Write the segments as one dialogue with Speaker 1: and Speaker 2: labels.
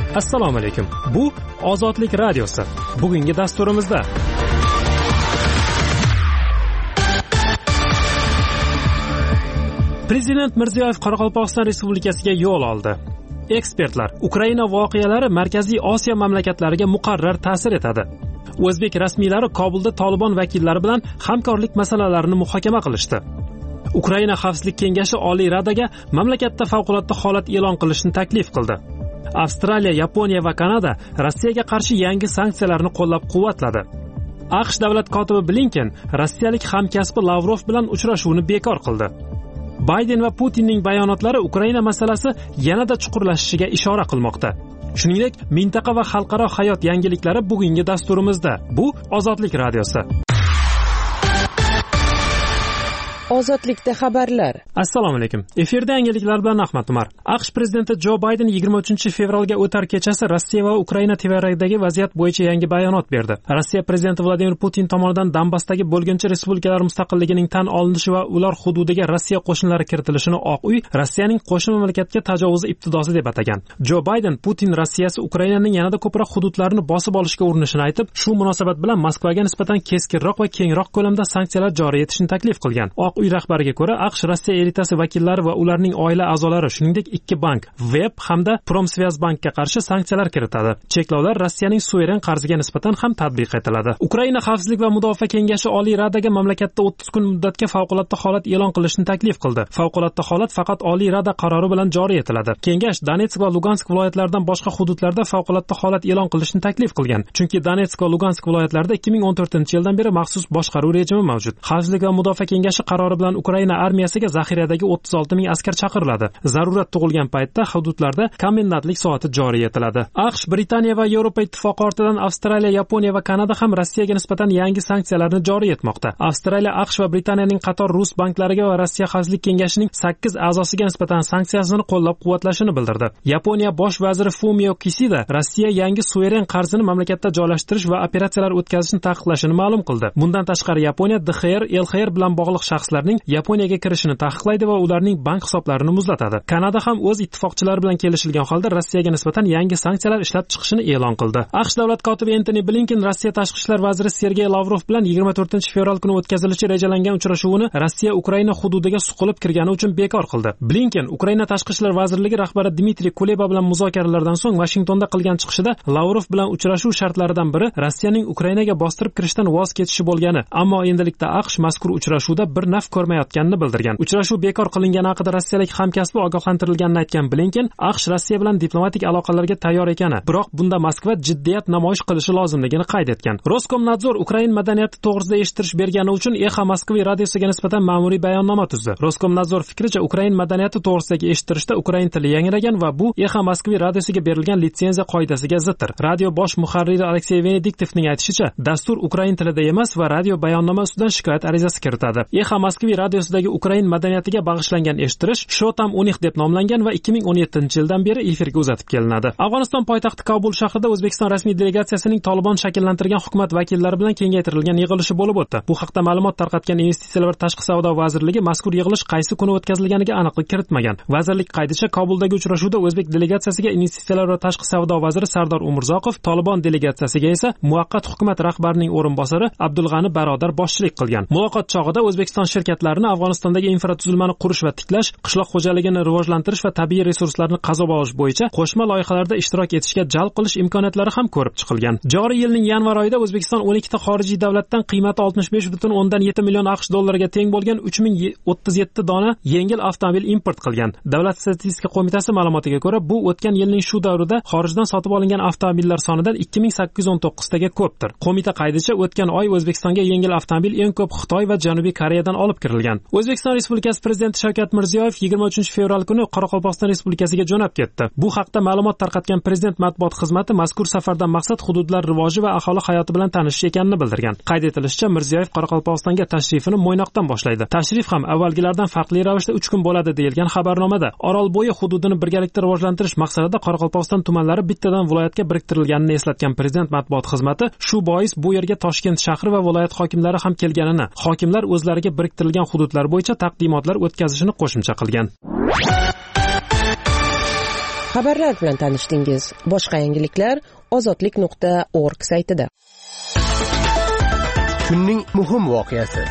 Speaker 1: Assalomu alaykum. Bu Ozodlik radiosi. Bugungi dasturimizda Prezident Mirziyoyev Qoraqalpog'iston Respublikasiga yo'l oldi. Ekspertlar: Ukraina voqealari Markaziy Osiyo mamlakatlariga muqarrar ta'sir etadi. O'zbek rasmiylari Kobulda Tolibon vakillari bilan hamkorlik masalalarini muhokama qilishdi. Ukraina Xavfsizlik kengashi Oliy Radaga mamlakatda favqulodda holat e'lon qilishni taklif qildi. Avstraliya, Yaponiya va Kanada Rossiyaga qarshi yangi sanksiyalarni qo'llab-quvvatladi. AQSh davlat kotibi Blinken rossiyalik hamkasbi Lavrov bilan uchrashuvni bekor qildi. Bayden va Putinning bayonotlari Ukraina masalasi yanada chuqurlashishiga ishora qilmoqda. Shuningdek, mintaqa va xalqaro hayot yangiliklari bugungi dasturimizda. Bu Ozodlik radiosi.
Speaker 2: Ozodlikda xabarlar.
Speaker 1: Assalomu alaykum. Efirda yangiliklar bilan Ahmad Umar. AQSh prezidenti Jo Bayden 23-fevralga o'tar kechasi Rossiya va Ukraina chegaradagi vaziyat bo'yicha yangi bayonot berdi. Rossiya prezidenti Vladimir Putin tomonidan Donbassdagi bo'lgancha respublikalar mustaqilligining tan olinishi va ular hududiga Rossiya qo'shinlari kiritilishini Oq uy Rossiyaning qo'shni mamlakatga tajovuzi ibtidosi deb atagan. Jo Bayden Putin Rossiyasi Ukrainaning yanada ko'proq hududlarini bosib olishga urinishini aytib, shu munosabat bilan Moskvaga nisbatan keskinroq va kengroq ko'lamda sanksiyalar joriy etishni taklif qilgan. Oq uy rahbariga ko'ra, AQSh Rossiya elitasi vakillari va ularning oila a'zolari, shuningdek 2 bank, Web hamda Promsvyazbankka qarshi sanksiyalar kiritadi. Cheklovlar Rossiyaning suveren qarziga nisbatan ham tatbiq etiladi. Ukraina Xavfsizlik va Mudofaa kengashi Oliy Radaga mamlakatda 30 kun muddatga favqulodda holat e'lon qilishni taklif qildi. Favqulodda holat faqat Oliy Rada qarori bilan joriy etiladi. Kengash Donetsk va Lugansk viloyatlaridan boshqa hududlarda favqulodda holat e'lon qilishni taklif qilgan. Chunki Donetsk va Lugansk viloyatlarida 2014-yildan beri maxsus boshqaruv rejimi mavjud. Xavfsizlik va Mudofaa kengashi qarori bilan Ukraina armiyasiga zaxiradagi 36 ming askar chaqiriladi. Zarurat tug'ilgan paytda hududlarda komendantlik soati joriy etiladi. AQSh, Britaniya va Yevropa ittifoqi ortidan Avstraliya, Yaponiya va Kanada ham Rossiyaga nisbatan yangi sanksiyalarni joriy etmoqda. Avstraliya, AQSh va Britaniyaning qator rus banklariga va Rossiya Xavfsizlik kengashining 8 a'zosiga nisbatan sanksiyasini qo'llab-quvvatlashini bildirdi. Yaponiya bosh vaziri Fumio Kishida Rossiya yangi suveren qarzini mamlakatda joylashtirish va operatsiyalar o'tkazishni taqiqlashini ma'lum qildi. Bundan tashqari Yaponiya DXR, LXR bilan bog'liq shaxslarning Yaponiyaga kirishini taqiqlaydi va ularning bank hisoblarini muzlatadi. Kanada ham o'z ittifoqchilari bilan kelishilgan holda Rossiyaga nisbatan yangi sanksiyalar ishlab chiqishini e'lon qildi. AQSh davlat kotibi Antony Blinken Rossiya tashqi ishlar vaziri Sergey Lavrov bilan 24-fevral kuni o'tkazilishi rejalangan uchrashuvini Rossiya Ukraina hududiga suqilib kirgani uchun bekor qildi. Blinken Ukraina tashqi ishlar vazirligi rahbari Dmitriy Kuleba bilan muzokaralardan so'ng Vashingtonda qilgan chiqishida Lavrov bilan uchrashuv shartlaridan biri Rossiyaning Ukrainaga bostirib kirishdan voz kechishi bo'lgani, ammo endilikda AQSh mazkur uchrashuvda bir naf ko'rmayotganini bildirgan. Uchrashuv bekor qilingani haqida rossiyalik hamkasbi ogohlantirilganini aytgan Blinken, AQSh Rossiya bilan diplomatik aloqalarga tayyor ekani, biroq bunda Moskva jiddiyat namoyish qilishi lozimligini qayd etgan. Roskomnadzor Ukraina madaniyati to'g'risida eshittirish bergani uchun Exa Moskva radiosiga nisbatan ma'muriy bayonnoma tuzdi. Roskomnadzor fikricha, Ukraina madaniyati to'g'risidagi eshittirishda ukrain tili yangragan va bu Exa Moskva radiosiga berilgan litsenziya qoidasiga ziddir. Radio bosh muharriri Aleksey Venediktovning aytishicha, dastur ukrain tilida emas va radio bayonnoma ustidan shikoyat arizasi kiritadi. Exa Moskva radiosidagi Ukrain madaniyatiga bag'ishlangan eshittirish Shotam Unih deb nomlangan va 2017-yildan beri efirga uzatib kelinadi. Afg'oniston poytaxti Kobul shahrida O'zbekiston rasmiy delegatsiyasining Tolibon shakllantirgan hukumat vakillari bilan kengaytirilgan yig'ilishi bo'lib o'tdi. Bu haqda ma'lumot tarqatgan Investitsiyalar va tashqi savdo vazirligi mazkur yig'ilish qaysi kuni o'tkazilganiga aniqlik kiritmagan. Vazirlik qaydicha, Kobuldagi uchrashuvda O'zbek delegatsiyasiga Investitsiyalar va tashqi savdo vaziri Sardor Umurzoqov, Tolibon delegatsiyasiga esa muvaqqat hukumat rahbarining o'rinbosari Abdulg'ani Barodar boshchilik qilgan. Muloqot chog'ida O'zbekiston shirkatlarini Afg'onistondagi infratuzilmani qurish va tiklash, qishloq xo'jaligini rivojlantirish va tabiiy resurslarni qazib olish bo'yicha qo'shma loyihalarda ishtirok etishga jalb qilish imkoniyatlari ham ko'rib chiqilgan. Joriy yilning yanvar oyida O'zbekiston 12 ta xorijiy davlatdan qiymati 65,7 million AQSh dollariga teng bo'lgan 3037 dona yengil avtomobil import qilgan. Davlat statistika qo'mitasi ma'lumotiga ko'ra, bu o'tgan yilning shu davrida xorijdan sotib olingan avtomobillar sonidan 2819 taga ko'pdir. Qo'mita qaydicha, o'tgan oy O'zbekistonga yengil avtomobil eng ko'p Xitoy va Janubiy Koreyadan olib kirilgan. O'zbekiston Respublikasi Prezidenti Shavkat Mirziyoyev 23-fevral kuni Qoraqalpog'iston Respublikasiga jo'nab ketdi. Bu haqda ma'lumot tarqatgan Prezident matbuot xizmati mazkur safardan maqsad hududlar rivoji va aholi hayoti bilan tanishish ekanini bildirgan. Qayd etilishicha, Mirziyoyev Qoraqalpog'istonga tashrifini Mo'ynoqdan boshlaydi. Tashrif ham avvalgilardan farqli ravishda 3 kun bo'ladi deyilgan xabarnomada. Orolbo'yi hududini birgalikda rivojlantirish maqsadida Qoraqalpog'iston tumanlari bittadan viloyatga biriktirilganini eslatgan Prezident matbuot xizmati, shu bois bu yerga Toshkent shahri va viloyat hokimlari ham kelganini, hokimlar o'zlariga biriktirilgan hududlar bo'yicha taqdimotlar o'tkazishini qo'shimcha qilgan.
Speaker 2: Xabarlar bilan tanishdingiz. Boshqa yangiliklar ozodlik.org saytida.
Speaker 3: Kunning muhim voqeasi.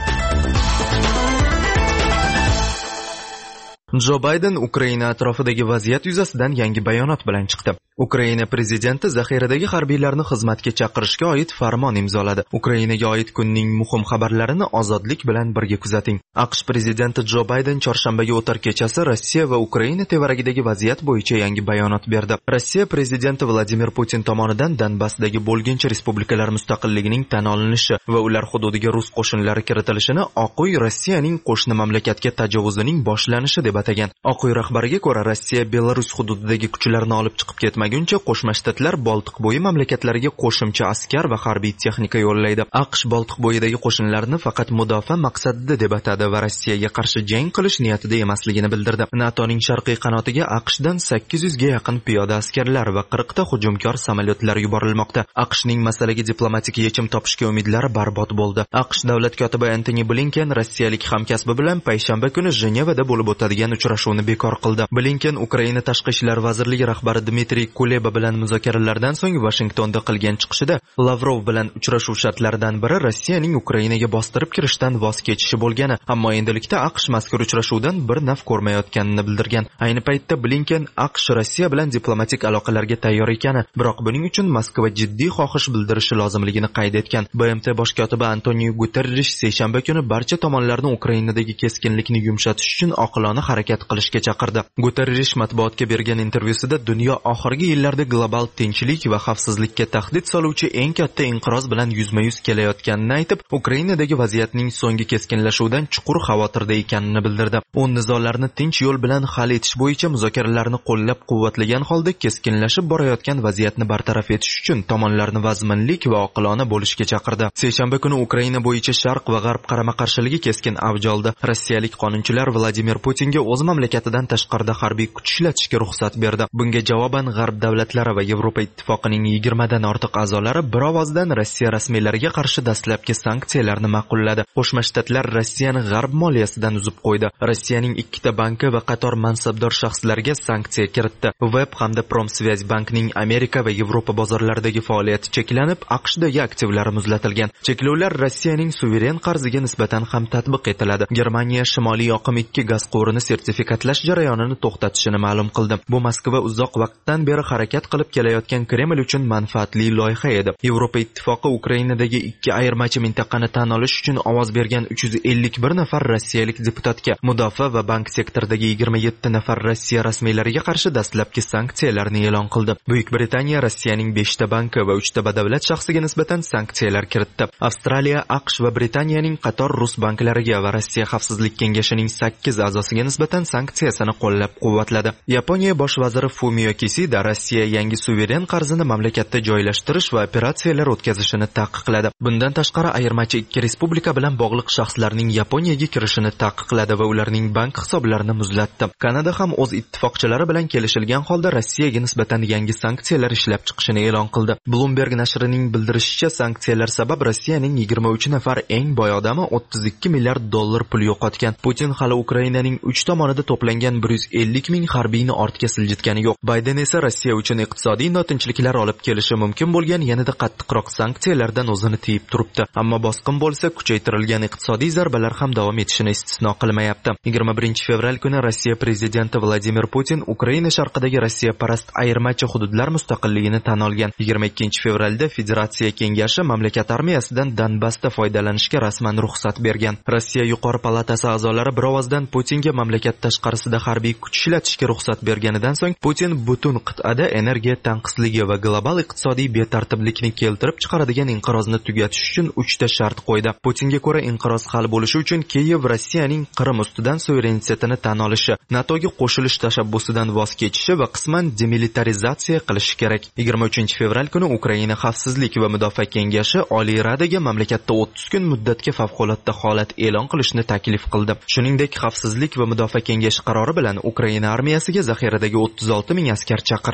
Speaker 4: Jo Bayden Ukraina atrofidagi vaziyat yuzasidan yangi bayonot bilan chiqdi. Ukraina prezidenti zaxiradagi harbiylarni xizmatga chaqirishga oid farmon imzoladi. Ukrainaga oid kunning muhim xabarlarini ozodlik bilan birga kuzating. AQSh prezidenti Jo Bayden chorshanbaga o'tar kechasi Rossiya va Ukraina tevaragidagi vaziyat bo'yicha yangi bayonot berdi. Rossiya prezidenti Vladimir Putin tomonidan Donbassdagi bo'lginchi respublikalar mustaqilligining tan olinishi va ular hududiga rus qo'shinlari kiritilishini Oq uy Rossiyaning qo'shni mamlakatga tajovuzining boshlanishi deb atagan. Oq uy rahbariga ko'ra, Rossiya Belarus hududidagi kuchlarni olib chiqib ketmaguncha Qo'shma Shtatlar Boltiq bo'yi mamlakatlariga qo'shimcha askar va harbiy texnika yo'llaydi. AQSh Boltiq bo'yidagi qo'shinlarni faqat mudofaa maqsadida deb atadi va Rossiyaga qarshi jang qilish niyatida emasligini bildirdi. NATOning sharqiy qanotiga AQShdan 800 ga yaqin piyoda askarlar va 40 ta hujumkor samolyotlar yuborilmoqda. AQShning masalaga diplomatik yechim topishga umidlari barbod bo'ldi. AQSh davlat kotibi Antony Blinken rossiyalik hamkasbi bilan payshanba kuni Jenevada bo'lib o'tadigan uchrashuvni bekor qildi. Blinken Ukraina tashqi ishlar vazirligi rahbari Dmitriy Kuleba bilan muzokaralardan so'ng Washingtonda qilgan chiqishida Lavrov bilan uchrashuv shartlaridan biri Rossiyaning Ukrainaga bostirib kirishdan voz kechishi bo'lgani, ammo endilikda AQSh mazkur uchrashuvdan bir naf ko'rmayotganini bildirgan. Ayni paytda Blinken AQSh Rossiya bilan diplomatik aloqalarga tayyor ekani, biroq buning uchun Moskva jiddiy xohish bildirishi lozimligini qayd etgan. BMT bosh kotibi Antonio Guterrish seshanba kuni barcha tomonlarni Ukrainadagi keskinlikni yumshatish uchun oqilona harakat qilishga chaqirdi. Guterrish matbuotga bergan intervyusida dunyo oxirgi yillarda global tinchlik va xavfsizlikka tahdid soluvchi eng katta inqiroz bilan yuzma-yuz kelayotganini aytib, Ukrainadagi vaziyatning so'nggi keskinlashuvidan chuqur xavotirda ekanini bildirdi. U nizolarni tinch yo'l bilan hal etish bo'yicha muzokaralarni qo'llab-quvvatlagan holda keskinlashib borayotgan vaziyatni bartaraf etish uchun tomonlarni vazminlik va oqilona bo'lishga chaqirdi. Seshanba kuni Ukraina bo'yicha Sharq va G'arb qarama-qarshiligi keskin avj oldi. Rossiyalik qonunchilar Vladimir Putinga o'z mamlakatidan tashqarida harbiy kuch ishlatishga ruxsat berdi. Bunga javoban G'arb davlatlari va Yevropa ittifoqining 20 dan ortiq a'zolari bir ovozdan Rossiya rasmiylariga qarshi dastlabki sanksiyalarni ma'qulladi. Qo'shma Shtatlar Rossiyani G'arb moliyasidan uzib qo'ydi. Rossiyaning 2 ta banki va qator mansabdor shaxslarga sanksiya kiritdi. Web hamda Promsvyaz bankining Amerika va Yevropa bozorlaridagi faoliyati cheklanib, AQShdagi aktivlari muzlatilgan. Cheklovlar Rossiyaning suveren qarziga nisbatan ham tatbiq etiladi. Germaniya Shimoliy oqim 2 gaz quvurini sertifikatlash jarayonini to'xtatishini ma'lum qildi. Bu Moskva uzoq vaqtdan beri harakat qilib kelayotgan Kreml uchun manfaatli loyiha edi. Yevropa ittifoqi Ukrainadagi 2 ayirmachi mintaqani tan olish uchun ovoz bergan 351 nafar rossiyalik deputatga mudofaa va bank sektoridagi 27 nafar Rossiya rasmiylariga qarshi dastlabki sanksiyalarni e'lon qildi. Buyuk Britaniya Rossiyaning 5 ta banki va 3 ta badavlat shaxsiga nisbatan sanksiyalar kiritdi. Avstraliya, AQSh va Britaniyaning qator rus banklariga va Rossiya xavfsizlik kengashining 8 a'zosiga nisbatan sanksiyasini qo'llab-quvvatladi. Yaponiya bosh vaziri Fumio Kishida Rossiya yangi suveren qarzini mamlakatda joylashtirish va operatsiyalar o'tkazishini taqiqladi. Bundan tashqari ayirmachi 2 respublika bilan bog'liq shaxslarning Yaponiyaga kirishini taqiqladi va ularning bank hisoblarini muzlatdi. Kanada ham o'z ittifoqchilari bilan kelishilgan holda Rossiyaga nisbatan yangi sanksiyalar ishlab chiqishini e'lon qildi. Bloomberg nashrining bildirishicha, sanksiyalar sabab Rossiyaning 23 nafar eng boy odami 32 milliard dollar pul yo'qotgan. Putin hali Ukrainaning 3 tomonida to'plangan 150 ming harbiyni ortga siljitgani yo'q. Bayden esa Rossiya uchun iqtisodiy notinchliklar olib kelishi mumkin bo'lgan yanada qattiqroq sanksiyalardan o'zini tiyib turibdi. Ammo bosqin bo'lsa, kuchaytirilgan iqtisodiy zarbalar ham davom etishini istisno qilmayapti. 21 fevral kuni Rossiya prezidenti Vladimir Putin Ukraina sharqidagi Rossiya parast ayirmachi hududlar mustaqilligini tan olgan. 22 fevralda Federatsiya kengashi mamlakat armiyasidan Donbassda foydalanishga rasman ruxsat bergan. Rossiya yuqori palatasi a'zolari bir ovozdan Putinga mamlakat tashqarisida harbiy kuch ishlatishga ruxsat berganidan so'ng Putin butun qit'ada energiya tanqisligi va global iqtisodiy betartiblikni keltirib chiqaradigan inqirozni tugatish uchun 3 ta shart qo'ydi. Putinga ko'ra inqiroz hal bo'lishi uchun Kiyev Rossiyaning Qrim ustidan suverenitetini tan olishi, NATOga qo'shilish tashabbusidan voz kechishi va qisman demilitarizatsiya qilishi kerak. 23 fevral kuni Ukraina Xavfsizlik va Mudofaa kengashi Oliy Radaga mamlakatda 30 kun muddatga favqulodda holat e'lon qilishni taklif qildi. Shuningdek, Xavfsizlik va Mudofaa kengashi qarori bilan Ukraina armiyasiga zaxiradagi 36 ming askar chaqirildi.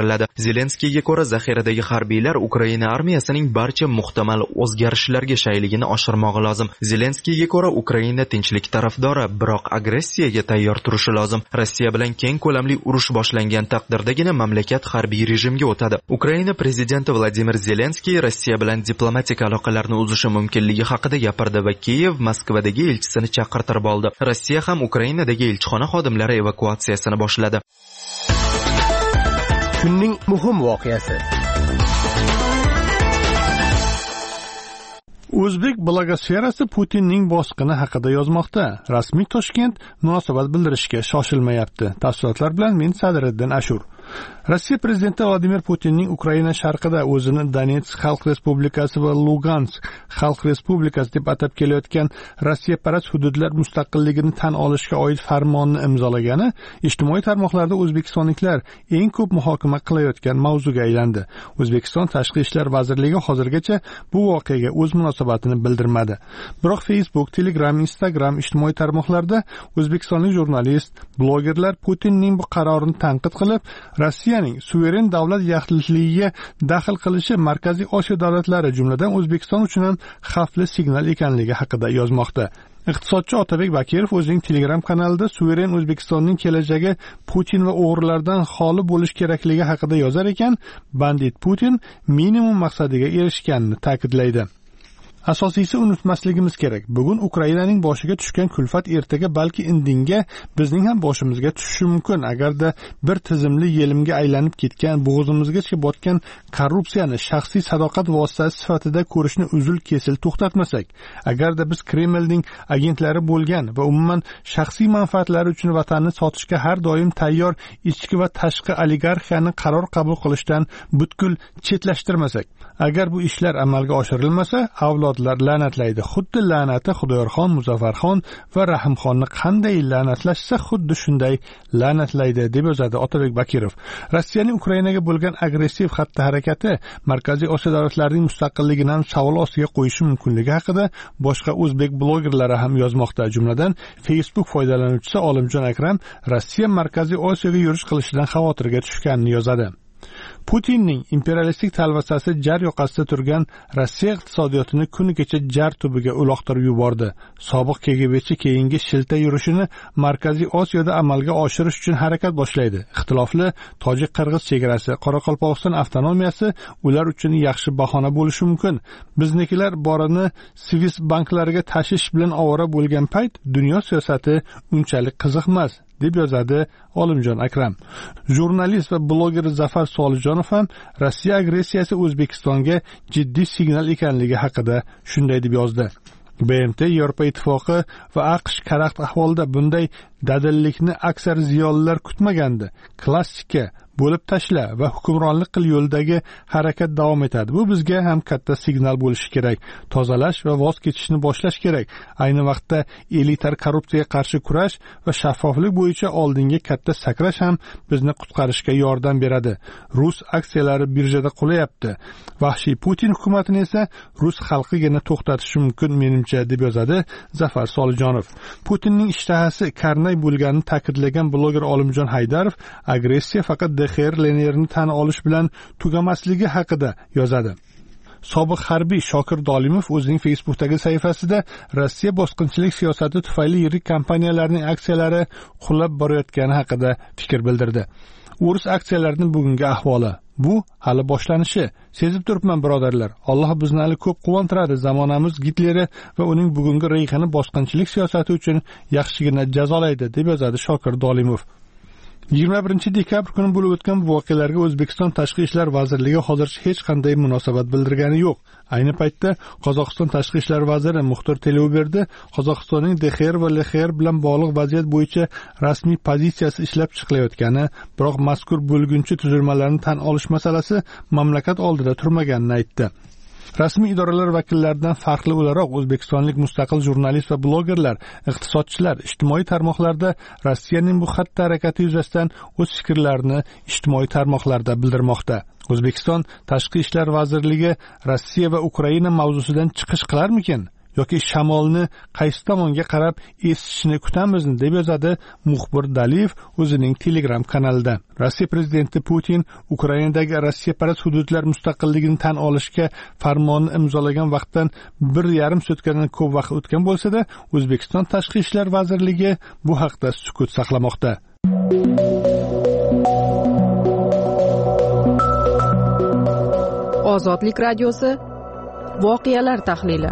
Speaker 4: chiqariladi. Zelenskiyga ko'ra, zaxiradagi harbiylar Ukraina armiyasining barcha muhtamal o'zgarishlarga shayligini oshirmog'i lozim. Zelenskiyga ko'ra, Ukraina tinchlik tarafdori, biroq agressiyaga tayyor turishi lozim. Rossiya bilan keng ko'lamli urush boshlangan taqdirdagina mamlakat harbiy rejimga o'tadi. Ukraina prezidenti Vladimir Zelenskiy Rossiya bilan diplomatik aloqalarni uzishi mumkinligi haqida gapirdi va Kiyev Moskvadagi elchisini chaqirtirib oldi. Rossiya ham Ukrainadagi elchixona xodimlari evakuatsiyasini boshladi.
Speaker 3: Kunning muhim voqeasi.
Speaker 5: O'zbek blogosferasi Putinning bosqini haqida yozmoqda. Rasmiy Toshkent munosabat bildirishga shoshilmayapti. Tafsilotlar bilan men Sadriddin Ashur. Rossiya prezidenti Vladimir Putinning Ukraina sharqida o'zini Donetsk Xalq Respublikasi va Lugansk Xalq Respublikasi deb atab kelayotgan Rossiya parast hududlar mustaqilligini tan olishga oid farmonni imzolagani ijtimoiy tarmoqlarda o'zbekistonliklar eng ko'p muhokama qilayotgan mavzuga aylandi. O'zbekiston Tashqi ishlar vazirligi hozirgacha bu voqeaga o'z munosabatini bildirmadi. Biroq Facebook, Telegram, Instagram ijtimoiy tarmoqlarda o'zbekistonlik jurnalist, blogerlar Putinning bu qarorini tanqid qilib, Rossiyaning suveren davlat yaxlitligiga daxl qilishi Markaziy Osiyo davlatlari, jumladan O'zbekiston uchun ham xavfli signal ekanligi haqida yozmoqda. Iqtisodchi Otabek Bakirov o'zining Telegram kanalida suveren O'zbekistonning kelajagi Putin va o'g'rilardan xoli bo'lish kerakligi haqida yozar ekan, bandit Putin minimum maqsadiga erishganini ta'kidlaydi. Asosiysi unutmasligimiz kerak. Bugun Ukrainaning boshiga tushgan kulfat ertaga balki indinga bizning ham boshimizga tushishi mumkin. Agarda bir tizimli yelimga aylanib ketgan, bo'g'zimizgacha botgan korrupsiyani shaxsiy sadoqat vositasi sifatida ko'rishni uzil-kesil to'xtatmasak, agarda biz Kremlning agentlari bo'lgan va umuman shaxsiy manfaatlari uchun vatanni sotishga har doim tayyor ichki va tashqi oligarxiyani qaror qabul qilishdan butkul chetlashtirmasak, agar bu ishlar amalga oshirilmasa, avlodlar la'natlaydi. Xuddi la'nati Xudoyorxon, Muzaffarxon va Rahimxonni qanday la'natlashsa, xuddi shunday la'natlaydi, deb yozadi Otabek Bakirov. Rossiyaning Ukrainaga bo'lgan agressiv xatti-harakati Markaziy Osiyo davlatlarining mustaqilligini ham savol ostiga qo'yishi mumkinligi haqida boshqa o'zbek blogerlari ham yozmoqda. Jumladan Facebook foydalanuvchisi Olimjon Akram Rossiya Markaziy Osiyoga yurish qilishidan xavotirga tushganini yozadi. Putinning imperialistik talvasasi jar yoqasida turgan Rossiya iqtisodiyotini kuni kecha jar tubiga uloqtirib yubordi. Sobiq KGBchi keyingi shilta yurishini Markaziy Osiyoda amalga oshirish uchun harakat boshlaydi. Ixtilofli tojik-qirg'iz chegarasi, Qoraqalpog'iston avtonomiyasi ular uchun yaxshi bahona bo'lishi mumkin. Biznikilar borini Swiss banklariga tashish bilan ovora bo'lgan payt dunyo siyosati unchalik qiziq emas, deb yozadi Olimjon Akram. Jurnalist va bloger Zafar Solijonov ham Rossiya agressiyasi O'zbekistonga jiddiy signal ekanligi haqida shunday deb yozdi. BMT, Yevropa Ittifoqi va AQSh karaxt ahvolda bunday dadillikni aksar ziyolilar kutmagandi. Klassika bo'lib tashla va hukmronlik qil yo'ldagi harakat davom etadi. Bu bizga ham katta signal bo'lishi kerak. Tozalash va voz kechishni boshlash kerak. Ayni vaqtda elitar korrupsiyaga qarshi kurash va shaffoflik bo'yicha oldinga katta sakrash ham bizni qutqarishga yordam beradi. Rus aksiyalari birjada qulayapti. Vahshiy Putin hukumatini esa rus xalqigina to'xtatishi mumkin menimcha, deb yozadi Zafar Solijonov. Putinning ishtahasi karnay bo'lganini ta'kidlagan bloger Olimjon Haydarov agressiya faqat DXR-lerni tan olish bilan tugamasligi haqida yozadi. Sobiq harbiy Shokir Dolimov o'zining Facebookdagi sahifasida Rossiya bosqinchilik siyosati tufayli yirik kompaniyalarning aksiyalari qulab borayotgani haqida fikr bildirdi. O'rus aksiyalarining bugungi ahvoli bu hali boshlanishi. Sezib turibman birodarlar. Alloh bizni hali ko'p quvontiradi. Zamonamiz Gitleri va uning bugungi reyxini bosqinchilik siyosati uchun yaxshigina jazolaydi, deb yozadi Shokir Dolimov. 21 dekabr kuni bo'lib o'tgan voqealarga O'zbekiston Tashqi ishlar vazirligi hozircha hech qanday munosabat bildirgani yo'q. Ayni paytda Qozog'iston Tashqi ishlar vaziri Muxtor Teleuberdi Qozog'istonning DXR va LXR bilan bog'liq vaziyat bo'yicha rasmiy pozitsiyasi ishlab chiqilayotgani, biroq mazkur bo'lgunchi tuzilmalarni tan olish masalasi mamlakat oldida turmaganini aytdi. Rasmiy idoralar vakillaridan farqli o'laroq o'zbekistonlik mustaqil jurnalist va blogerlar, iqtisodchilar ijtimoiy tarmoqlarda Rossiyaning bu xatti-harakati yuzasidan o'z fikrlarini ijtimoiy tarmoqlarda bildirmoqda. O'zbekiston Tashqi ishlar vazirligi Rossiya va Ukraina mavzusidan chiqish qilarmikin yoki shamolni qaysi tomonga qarab esishini kutamizmi, deb yozadi muxbir Daliyev o'zining Telegram kanalida. Rossiya prezidenti Putin Ukrainadagi Rossiyaparast hududlar mustaqilligini tan olishga farmonni imzolagan vaqtdan 1,5 sutkadan ko'p vaqt o'tgan bo'lsa-da, O'zbekiston Tashqi ishlar vazirligi bu haqda sukut saqlamoqda.
Speaker 2: Ozodlik radiosi voqealar tahlili.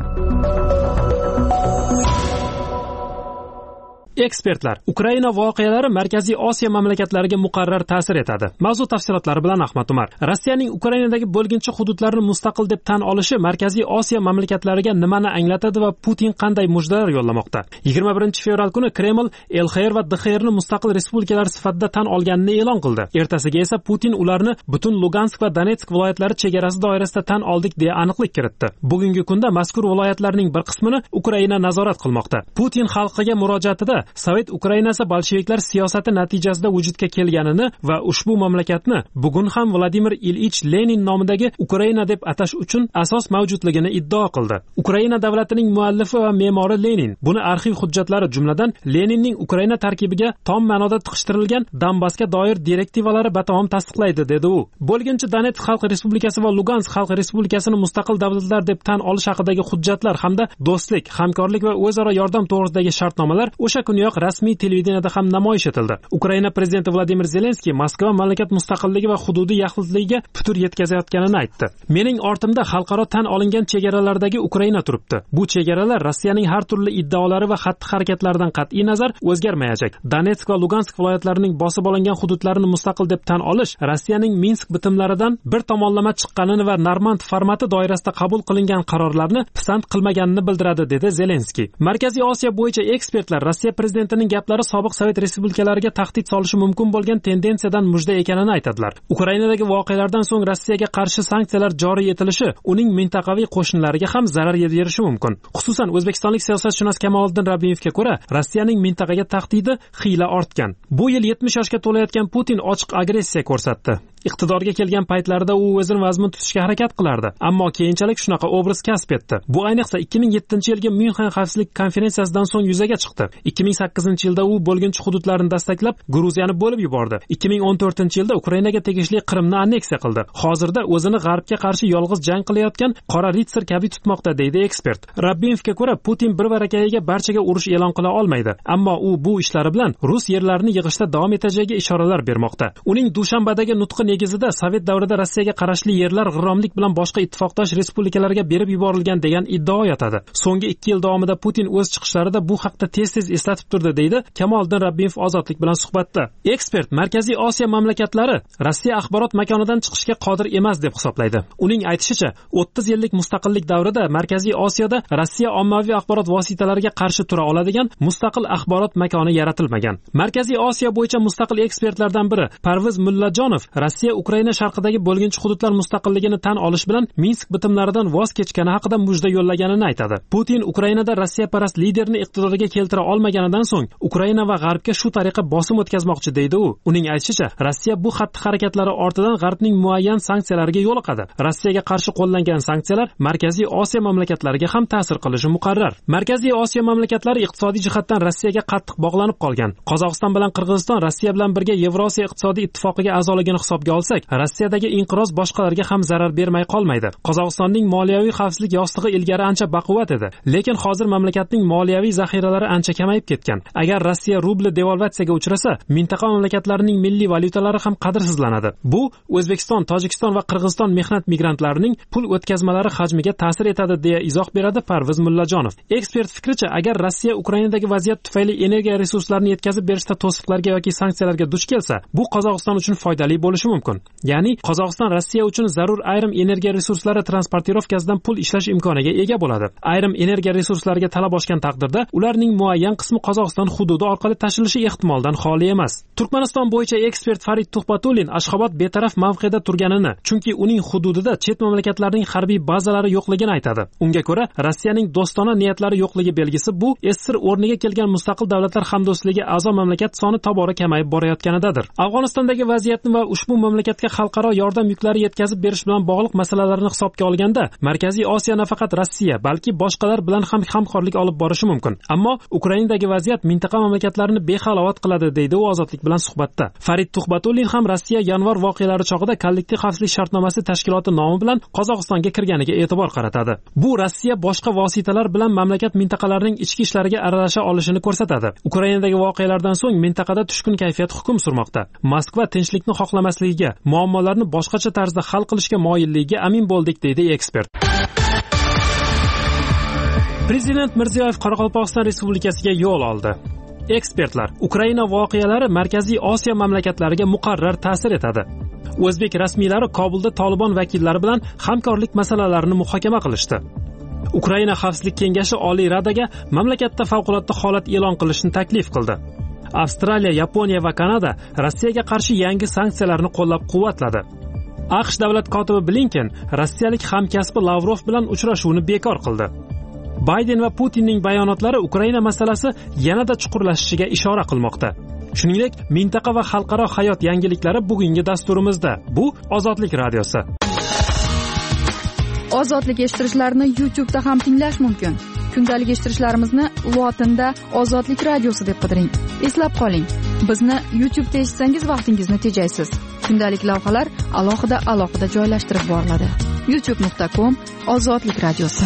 Speaker 1: Ekspertlar, Ukraina voqealari Markaziy Osiyo mamlakatlariga muqarrar ta'sir etadi. Mavzu tafsilotlari bilan Ahmad Umar. Rossiyaning Ukrainadagi bo'lginchi hududlarni mustaqil deb tan olishi Markaziy Osiyo mamlakatlariga nimani anglatadi va Putin qanday mujdalar yo'llamoqda? 21-fevral kuni Kreml LXR va DXR ni mustaqil respublikalar sifatida tan olganini e'lon qildi. Ertasiga esa Putin ularni butun Lugansk va Donetsk viloyatlari chegarasi doirasida tan oldik deya aniqlik kiritdi. Bugungi kunda mazkur viloyatlarning bir qismini Ukraina nazorat qilmoqda. Putin xalqiga murojaatida Sovet Ukrainasi bolsheviklar siyosati natijasida vujudga kelganini va ushbu mamlakatni bugun ham Vladimir Ilich Lenin nomidagi Ukraina deb atash uchun asos mavjudligini iddao qildi. Ukraina davlatining muallifi va me'mori Lenin buni arxiv hujjatlari jumladan Leninning Ukraina tarkibiga tom ma'noda tiqishtirilgan Donbassga doir direktivalari batamom tasdiqlaydi, dedi u. Bo'lginchi Donetsk xalq respublikasi va Lugansk xalq respublikasini mustaqil davlatlar deb tan olish haqidagi hujjatlar hamda do'stlik, hamkorlik va o'zaro yordam to'g'risidagi shartnomalar o'sha kuniyoq rasmiy televideniyada ham namoyish etildi. Ukraina prezidenti Vladimir Zelenskiy Moskva mamlakat mustaqilligi va hududiy yaxlitligiga putur yetkazayotganini aytdi. Mening ortimda xalqaro tan olingan chegaralardagi Ukraina turibdi. Bu chegaralar Rossiyaning har turli iddaolari va xatti-harakatlaridan qat'iy nazar o'zgarmayajak. Donetsk va Lugansk viloyatlarining bosib olingan hududlarini mustaqil deb tan olish Rossiyaning Minsk bitimlaridan bir tomonlama chiqqanini va Normand formati doirasida qabul qilingan qarorlarni pisand qilmaganini bildiradi, dedi Zelenskiy. Markaziy Osiyo bo'yicha ekspertlar Rossiya prezidentining gaplari sobiq Sovet respublikalariga tahdid solishi mumkin bo'lgan tendensiyadan mujda ekanini aytadilar. Ukrainadagi voqealardan so'ng Rossiyaga qarshi sanksiyalar joriy etilishi uning mintaqaviy qo'shinlariga ham zarar yetkazishi mumkin. Xususan o'zbekistonlik siyosatshunos Kamoliddin Rabbiyevga ko'ra, Rossiyaning mintaqaga tahdidi xiyla ortgan. Bu yil 70 yoshga to'layotgan Putin ochiq agressiya ko'rsatdi. Iqtidorga kelgan paytlarda u o'zini vazmin tutishga harakat qilardi, ammo keyinchalik shunaqa obraz kasb etdi. Bu ayniqsa 2007-yilgi Myunxen xavfsizlik konferensiyasidan so'ng yuzaga chiqdi. 2008-yilda u bo'lginchi hududlarni dastaklab Gruziyani bo'lib yubordi. 2014-yilda Ukrainaga tegishli Qrimni anneksiya qildi. Hozirda o'zini g'arbga qarshi yolg'iz jang qilayotgan qora ritsar kabi tutmoqda, deydi ekspert. Rabbiyevga ko'ra, Putin bir varakayiga barchaga urush e'lon qila olmaydi, ammo u bu ishlari bilan rus yerlarini yig'ishda davom etajagiga ishoralar bermoqda. Uning Dushanbadagi nutqi negizida Sovet davrida Rossiyaga qarashli yerlar g'irromlik bilan boshqa ittifoqdosh respublikalarga berib yuborilgan degan iddao yotadi. So'nggi 2 yil davomida Putin o'z chiqishlarida bu haqda tez-tez eslatib turdi, deydi Kamoliddin Rabbiyev Ozodlik bilan suhbatda. Ekspert Markaziy Osiyo mamlakatlari Rossiya axborot makonidan chiqishga qodir emas deb hisoblaydi. Uning aytishicha, 30 yillik mustaqillik davrida Markaziy Osiyoda Rossiya ommaviy axborot vositalariga qarshi tura oladigan mustaqil axborot makoni yaratilmagan. Markaziy Osiyo bo'yicha mustaqil ekspertlardan biri Parviz Mullajonov Rossiya Ukraina sharqidagi bo'lginchi hududlar mustaqilligini tan olish bilan Minsk bitimlaridan voz kechgani haqida mujda yo'llaganini aytadi. Putin Ukrainada Rossiyaparast liderni iqtidorga keltira olmaganidan so'ng Ukraina va g'arbga shu tariqa bosim o'tkazmoqchi, deydi u. Uning aytishicha, Rossiya bu xatti-harakatlari ortidan g'arbning muayyan sanksiyalariga yo'liqadi. Rossiyaga qarshi qo'llangan sanksiyalar Markaziy Osiyo mamlakatlariga ham ta'sir qilishi muqarrar. Markaziy Osiyo mamlakatlari iqtisodiy jihatdan Rossiyaga qattiq bog'lanib qolgan. Qozog'iston bilan Qirg'iziston Rossiya bilan birga Yevrosiyo iqtisodiy ittifoqiga a'zoligini hisobga olsak, Rossiyadagi inqiroz boshqalarga ham zarar bermay qolmaydi. Qozog'istonning moliyaviy xavfsizlik yostig'i ilgari ancha baquvvat edi, lekin hozir mamlakatning moliyaviy zaxiralari ancha kamayib ketgan. Agar Rossiya rubli devalvatsiyaga uchrasa, mintaqa mamlakatlarining milliy valyutalari ham qadrsizlanadi. Bu O'zbekiston, Tojikiston va Qirg'iziston mehnat migrantlarining pul o'tkazmalari hajmiga ta'sir etadi, deya izoh beradi Parviz Mullajonov. Ekspert fikricha, agar Rossiya Ukrainadagi vaziyat tufayli energiya resurslarini yetkazib berishda to'siqlarga yoki sanksiyalarga duch kelsa, bu Qozog'iston uchun foydali bo'lishi mumkin. Ya'ni Qozog'iston Rossiya uchun zarur ayrim energiya resurslari transportirovkasidan pul ishlash imkoniga ega bo'ladi. Ayrim energiya resurslariga talab oshgan taqdirda ularning muayyan qismi Qozog'iston hududi orqali tashilishi ehtimoldan xoli emas. Turkmaniston bo'yicha ekspert Farid Tuhbatulin Ashxobod betaraf mavqeda turganini, chunki uning hududida chet mamlakatlarning harbiy bazalari yo'qligini aytadi. Unga ko'ra, Rossiyaning do'stona niyatlari yo'qligi belgisi bu SSR o'rniga kelgan mustaqil davlatlar hamdo'stligi a'zo mamlakat soni tobora kamayib borayotganidadir. Afg'onistondagi vaziyatni va ushbu mamlakatga xalqaro yordam yuklari yetkazib berish bilan bog'liq masalalarni hisobga olganda, Markaziy Osiyo nafaqat Rossiya, balki boshqalar bilan ham hamkorlik olib borishi mumkin. Ammo Ukrainadagi vaziyat mintaqa mamlakatlarini behalovat qiladi, deydi u Ozodlik bilan suhbatda. Farid Tuhbatulin ham Rossiya yanvar voqealari chog'ida kollektiv xavfsizlik shartnomasi tashkiloti nomi bilan Qozog'istonga kirganiga e'tibor qaratadi. Bu Rossiya boshqa vositalar bilan mamlakat mintaqalarining ichki ishlariga aralasha olishini ko'rsatadi. Ukrainadagi voqealardan so'ng mintaqada tushkun kayfiyat hukm surmoqda. Moskva tinchlikni xohlamasligiga, muammolarni boshqacha tarzda hal qilishga moyilligiga amin bo'ldik, deydi ekspert. Prezident Mirziyoyev Qoraqalpog'iston Respublikasiga yo'l oldi. Ekspertlar, Ukraina voqealari Markaziy Osiyo mamlakatlariga muqarrar ta'sir etadi. O'zbek rasmiylari Kobulda Tolibon vakillari bilan hamkorlik masalalarini muhokama qilishdi. Ukraina Xavfsizlik kengashi Oliy Radaga mamlakatda favqulodda holat e'lon qilishni taklif qildi. Avstraliya, Yaponiya va Kanada Rossiyaga qarshi yangi sanksiyalarni qo'llab-quvvatladi. AQSh davlat kotibi Blinken rossiyalik hamkasbi Lavrov bilan uchrashuvni bekor qildi. Bayden va Putinning bayonotlari Ukraina masalasi yanada chuqurlashishiga ishora qilmoqda. Shuningdek, mintaqa va xalqaro hayot yangiliklari bugungi dasturimizda. Bu Ozodlik radiosi.
Speaker 6: Ozodlik eshittirishlarni YouTube'da ham tinglash mumkin. Kundalik eshittirishlarimizni lotinda Ozodlik radiosi deb qidiring. Eslab qoling, bizni YouTube'da eshitsangiz vaqtingizni tejaysiz. Kundalik lavhalar alohida joylashtirib boriladi. youtube.com/Ozodlik radiosi.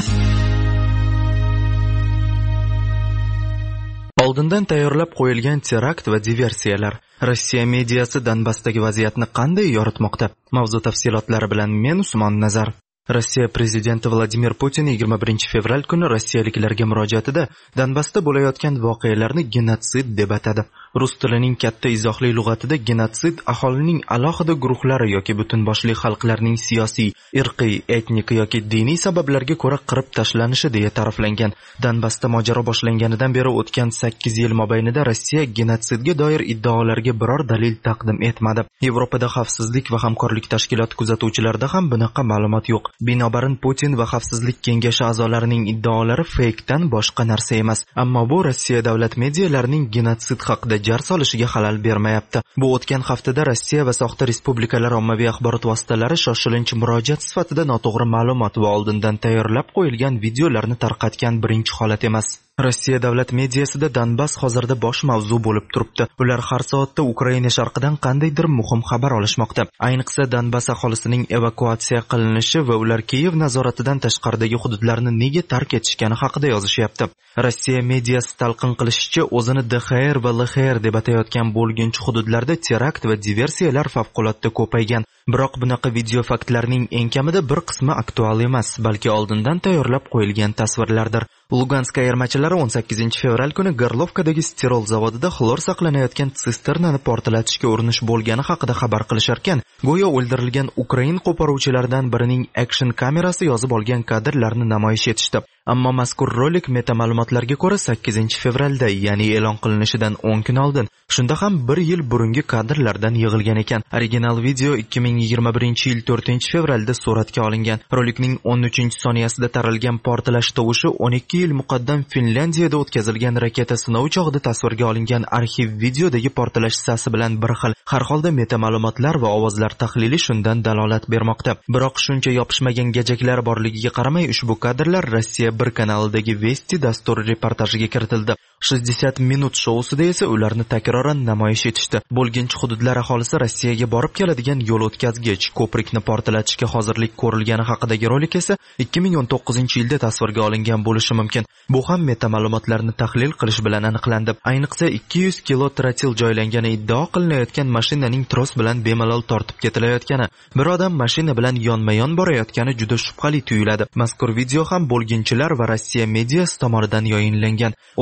Speaker 4: Oldindan tayyorlab qo'yilgan terakt va diversiyalar. Rossiya mediasi Donbassdagi vaziyatni qanday yoritmoqda? Mavzu tafsilotlari bilan men Usmon Nazar. Rossiya prezidenti Vladimir Putin 21 fevral kuni rossiyaliklarga murojaatida Donbassda bo'layotgan voqealarni genotsid deb atadi. Rus tilining katta izohli lug'atida genotsid aholining alohida guruhlari yoki butun boshli xalqlarning siyosiy, irqiy, etnik yoki diniy sabablarga ko'ra qirib tashlanishi deya ta'riflangan. Donbassda mojaro boshlanganidan beri o'tgan 8 yil mobaynida Rossiya genotsidga doir iddaolarga biror dalil taqdim etmadi. Yevropada xavfsizlik va hamkorlik tashkiloti kuzatuvchilarida ham bunaqa ma'lumot yo'q. Binobarin Putin va xavfsizlik kengashi a'zolarining iddaolari fakedan boshqa narsa emas. Ammo bu Rossiya davlat medialarining genotsid haqida jar solishiga xalal bermayapti. Bu o'tgan haftada Rossiya va soxta respublikalar ommaviy axborot vositalari shoshilinch murojaat sifatida noto'g'ri ma'lumot va oldindan tayyorlab qo'yilgan videolarni tarqatgan birinchi holat emas. Rossiya davlat mediasida Donbass hozirda bosh mavzu bo'lib turibdi. Ular har soatda Ukraina sharqidan qandaydir muhim xabar olishmoqda. Ayniqsa Donbass aholisining evakuatsiya qilinishi va ular Kiyev nazoratidan tashqaridagi hududlarni nega tark etishgani haqida yozishyapti. Rossiya mediasi talqin qilishicha, o'zini DXR va LXR deb atayotgan bo'lginchi hududlarda terakt va diversiyalar favqulodda ko'paygan. Biroq bunaqa video faktlarning eng kamida bir qismi aktual emas, balki oldindan tayyorlab qo'yilgan tasvirlardir. Lugansk ayirmachilari 18 fevral kuni Gorlovkadagi stirol zavodida xlor saqlanayotgan sisternani portlatishga urinish bo'lgani haqida xabar qilisharkan, go'yo o'ldirilgan Ukrain qo'poruvchilaridan birining action kamerasi yozib olgan kadrlarni namoyish etishdi. Ammo mazkur rolik meta ma'lumotlarga ko'ra 8 fevralda, ya'ni e'lon qilinishidan 10 kun oldin, shunda ham 1 yil burungi kadrlardan yig'ilgan ekan. Original video 2021 yil 4 fevralda suratga olingan. Rolikning 13-soniyasida taralgan portlash tovushi 12 yil muqaddam Finlyandiyada o'tkazilgan raketa sinovi chog'ida tasvirga olingan arxiv videodagi portlash sasi bilan bir xil. Har holda meta ma'lumotlar va ovozlar tahlili shundan dalolat bermoqda. Biroq shuncha yopishmagan gajaklar borligiga qaramay, ushbu kadrlar Rossiya bir kanalidagi Vesti dasturi reportajiga kiritildi. 60 minut shousida esa ularni takroran namoyish etishdi. Bo'lginchi hududlar aholisi Rossiyaga borib keladigan yo'l o'tkazgich ko'prikni portlatishga hozirlik ko'rilgani haqidagi rolik esa 2019-yilda tasvirga olingan bo'lishi mumkin. Bu ham meta ma'lumotlarni tahlil qilish bilan aniqlandi. Ayniqsa 200 kilo trotil joylangani iddao qilinayotgan mashinaning tros bilan bemalol tortib ketilayotgani, bir odam mashina bilan yonma-yon borayotgani juda shubhali tuyuladi. Mazkur video ham bo'lginchilar va Rossiya mediasi tomonidan yoyinlangan. O'zini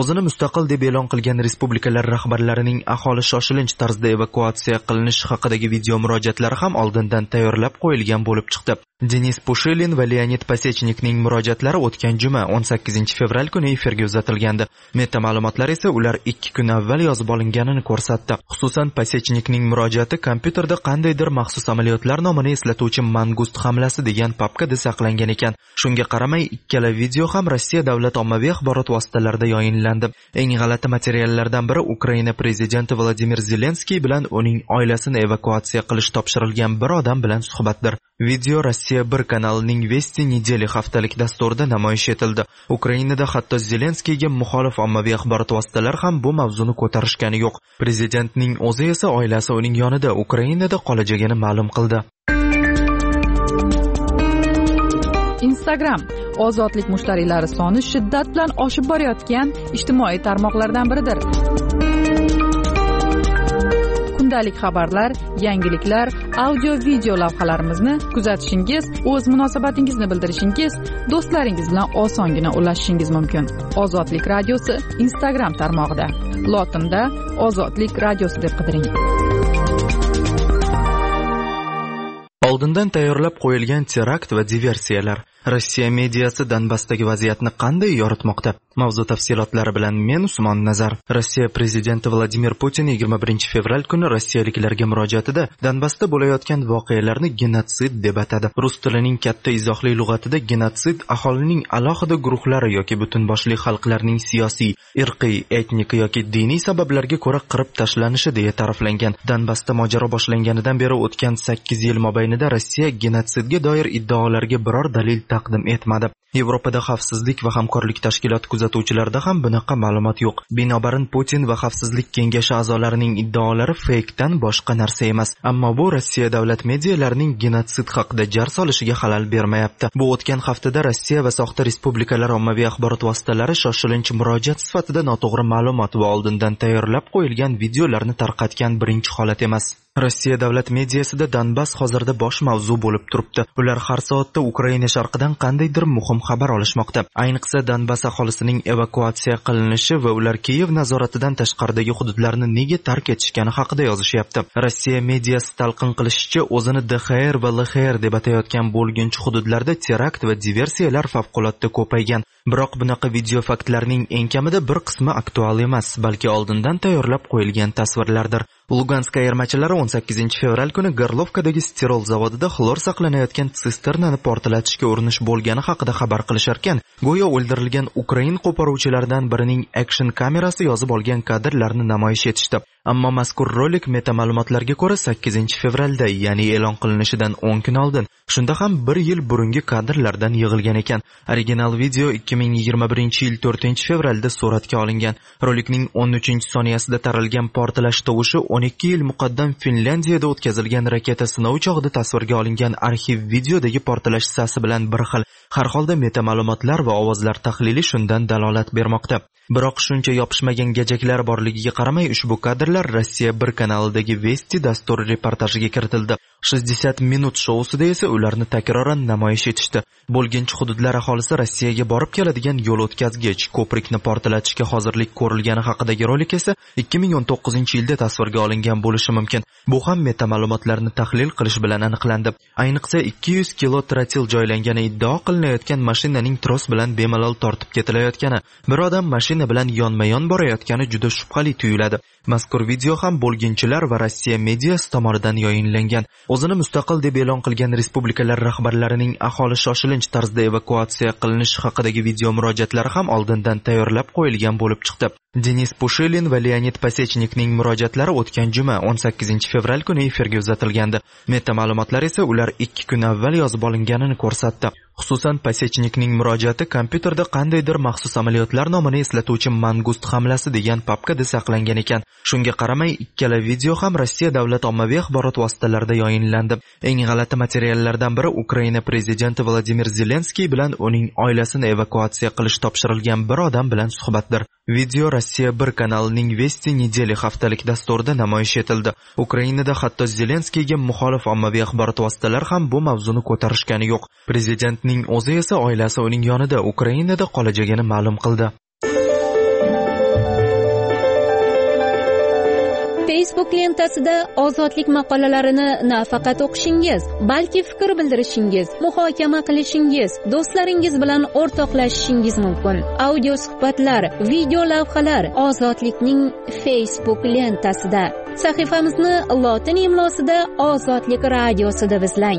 Speaker 4: mustaqil deb e'lon qilgan respublikalar rahbarlarining aholi shoshilinch tarzda evakuatsiya qilinishi haqidagi video murojaatlari ham oldindan tayyorlab qo'yilgan bo'lib chiqdi. Denis Pushilin va Leonid Pasechnikning murojaatlari o'tgan juma 18 fevral kuni efirga uzatilgandi. Meta ma'lumotlar esa ular 2 kun avval yozib olinganini ko'rsatdi. Xususan Pasechnikning murojaati kompyuterda qandaydir maxsus amaliyotlar nomini eslatuvchi Mangust hamlasi degan papkada saqlangan ekan. Shunga qaramay ikkala video ham Rossiya davlat ommaviy axborot vositalarida yoyinlandi. Eng g'alati materiallardan biri Ukraina prezidenti Vladimir Zelenskiy bilan uning oilasini evakuatsiya qilish topshirilgan bir odam bilan suhbatdir. Video Rossiya 1 kanalining Vesti Nedeli haftalik dasturida namoyish etildi. Ukrainada hatto Zelenskiyga muxolif ommaviy axborot vositalari ham bu mavzuni ko'tarishgani yo'q. Prezidentning o'zi esa oilasi uning yonida Ukrainada qolajagini ma'lum qildi.
Speaker 6: Instagram ozodlik mushtariylari soni shiddat bilan oshib borayotgan ijtimoiy tarmoqlardan biridir. Kundalik xabarlar, yangiliklar, audio-video lavhalarimizni kuzatishingiz, o'z munosabatingizni bildirishingiz, do'stlaringiz bilan osongina ulashishingiz mumkin. Ozodlik radiosi Instagram tarmog'ida. Lotinda Ozodlik radiosi deb qidiring.
Speaker 4: Oldindan tayyorlab qo'yilgan terakt va diversiyalar. Rossiya mediasi Donbassdagi vaziyatni qanday yoritmoqda? Mavzu tafsilotlari bilan men Usmon Nazar. Rossiya prezidenti Vladimir Putin 21 fevral kuni rossiyaliklarga murojaatida Donbassda bo'layotgan voqealarni genotsid deb atadi. Rus tilining katta izohli lug'atida genotsid aholining alohida guruhlari yoki butun boshli xalqlarning siyosiy, irqiy, etnik yoki diniy sabablarga ko'ra qirib tashlanishi deya ta'riflangan. Donbassda mojaro boshlanganidan beri o'tgan 8 yil mobaynida Rossiya genotsidga doir iddaolarga biror dalil taqdim etmadi. Yevropada xavfsizlik va hamkorlik tashkiloti kuzatuvchilarida ham bunaqa ma'lumot yo'q. Binobarin Putin va xavfsizlik kengashi a'zolarining iddaolari fakedan boshqa narsa emas. Ammo bu Rossiya davlat medialarining genotsid haqida jar solishiga xalal bermayapti. Bu o'tgan haftada Rossiya va soxta respublikalar ommaviy axborot vositalari shoshilinch murojaat sifatida noto'g'ri ma'lumot va oldindan tayyorlab qo'yilgan videolarni tarqatgan birinchi holat emas. Rossiya davlat mediasida Donbass hozirda bosh mavzu bo'lib turibdi. Ular har soatda Ukraina sharqidan qandaydir muhim xabar olishmoqda. Ayniqsa Donbass aholisining evakuatsiya qilinishi va ular Kiyev nazoratidan tashqaridagi hududlarni nega tark etishgani haqida yozishyapti. Rossiya mediasi talqin qilishicha, o'zini DXR va LXR deb atayotgan bo'lginchi hududlarda terakt va diversiyalar favqulodda ko'paygan. Biroq bunaqa video faktlarning eng kamida bir qismi aktual emas, balki oldindan tayyorlab qo'yilgan tasvirlardir. Lugansk ayirmachilari 18 fevral kuni Gorlovkadagi stirol zavodida xlor saqlanayotgan sisternani portlatishga urinish bo'lgani haqida xabar qilisharkan, go'yo o'ldirilgan Ukrain qo'poruvchilaridan birining action kamerasi yozib olgan kadrlarni namoyish etishdi. Ammo mazkur rolik meta ma'lumotlarga ko'ra 8 fevralda, ya'ni e'lon qilinishidan 10 kun oldin, shunda ham 1 yil burungi kadrlardan yig'ilgan ekan. Original video 2021-yil 4-fevralda suratga olingan. Rolikning 13-soniyasida taralgan portlash tovushi 12 yil muqaddam Finlyandiyada o'tkazilgan raketa sinov chog'ida tasvirga olingan arxiv videodagi portlash sasi bilan bir xil. Har holda meta ma'lumotlar va ovozlar tahlili shundan dalolat bermoqda. Biroq shuncha yopishmagan gajaklar borligiga qaramay ushbu kadrlar Rossiya 1 kanalidagi Vesti dasturi reportajiga kiritildi. 60 minut shousida esa ularni takroran namoyish etishdi. Bo'lginchi hududlar aholisi Rossiyaga borib keladigan yo'l o'tkazgich, ko'prikni portlatishga hozirlik ko'rilgani haqidagi rolik esa 2019-yilda tasvirga olingan bo'lishi mumkin. Bu ham meta ma'lumotlarni tahlil qilish bilan aniqlandi. Ayniqsa 200 kilo trotil joylangani iddao qilinayotgan mashinaning tros bilan bemalol tortib ketilayotgani, bir odam mashina bilan yonma-yon borayotgani juda shubhali tuyuladi. Mazkur video ham bo'lginchilar va Rossiya mediasi tomonidan yoyinlangan. O'zini mustaqil deb e'lon qilgan respublikalar rahbarlarining aholi shoshilinch tarzda evakuatsiya qilinishi haqidagi video murojaatlari ham oldindan tayyorlab qo'yilgan bo'lib chiqdi. Denis Pushilin va Leonid Pasechnikning murojaatlari o'tgan juma 18 fevral kuni efirga uzatilgandi. Meta ma'lumotlar esa ular 2 kun avval yozib olinganini ko'rsatdi. Xususan Pasechnikning murojaati kompyuterda qandaydir maxsus amaliyotlar nomini eslatuvchi Mangust hamlasi degan papkada saqlangan ekan. Shunga qaramay ikkala video ham Rossiya davlat ommaviy axborot vositalarida yoyinlandi. Eng g'alati materiallardan biri Ukraina prezidenti Vladimir Zelenskiy bilan uning oilasini evakuatsiya qilish topshirilgan bir odam bilan suhbatdir. Video Rossiya 1 kanalining Vesti Nedeli haftalik dasturida namoyish etildi. Ukrainada hatto Zelenskiyga muxolif ommaviy axborot vositalari ham bu mavzuni ko'tarishgani yo'q. Prezidentning o'zi esa oilasi uning yonida Ukrainada qolajagini ma'lum qildi.
Speaker 7: Facebook lentasida ozodlik maqolalarini nafaqat o'qishingiz, balki fikr bildirishingiz, muhokama qilishingiz, do'stlaringiz bilan o'rtoqlashishingiz mumkin. Audio suhbatlar, video lavhalar ozodlikning Facebook lentasida. Sahifamizni lotin imlosida Ozodlik radiosida izlang.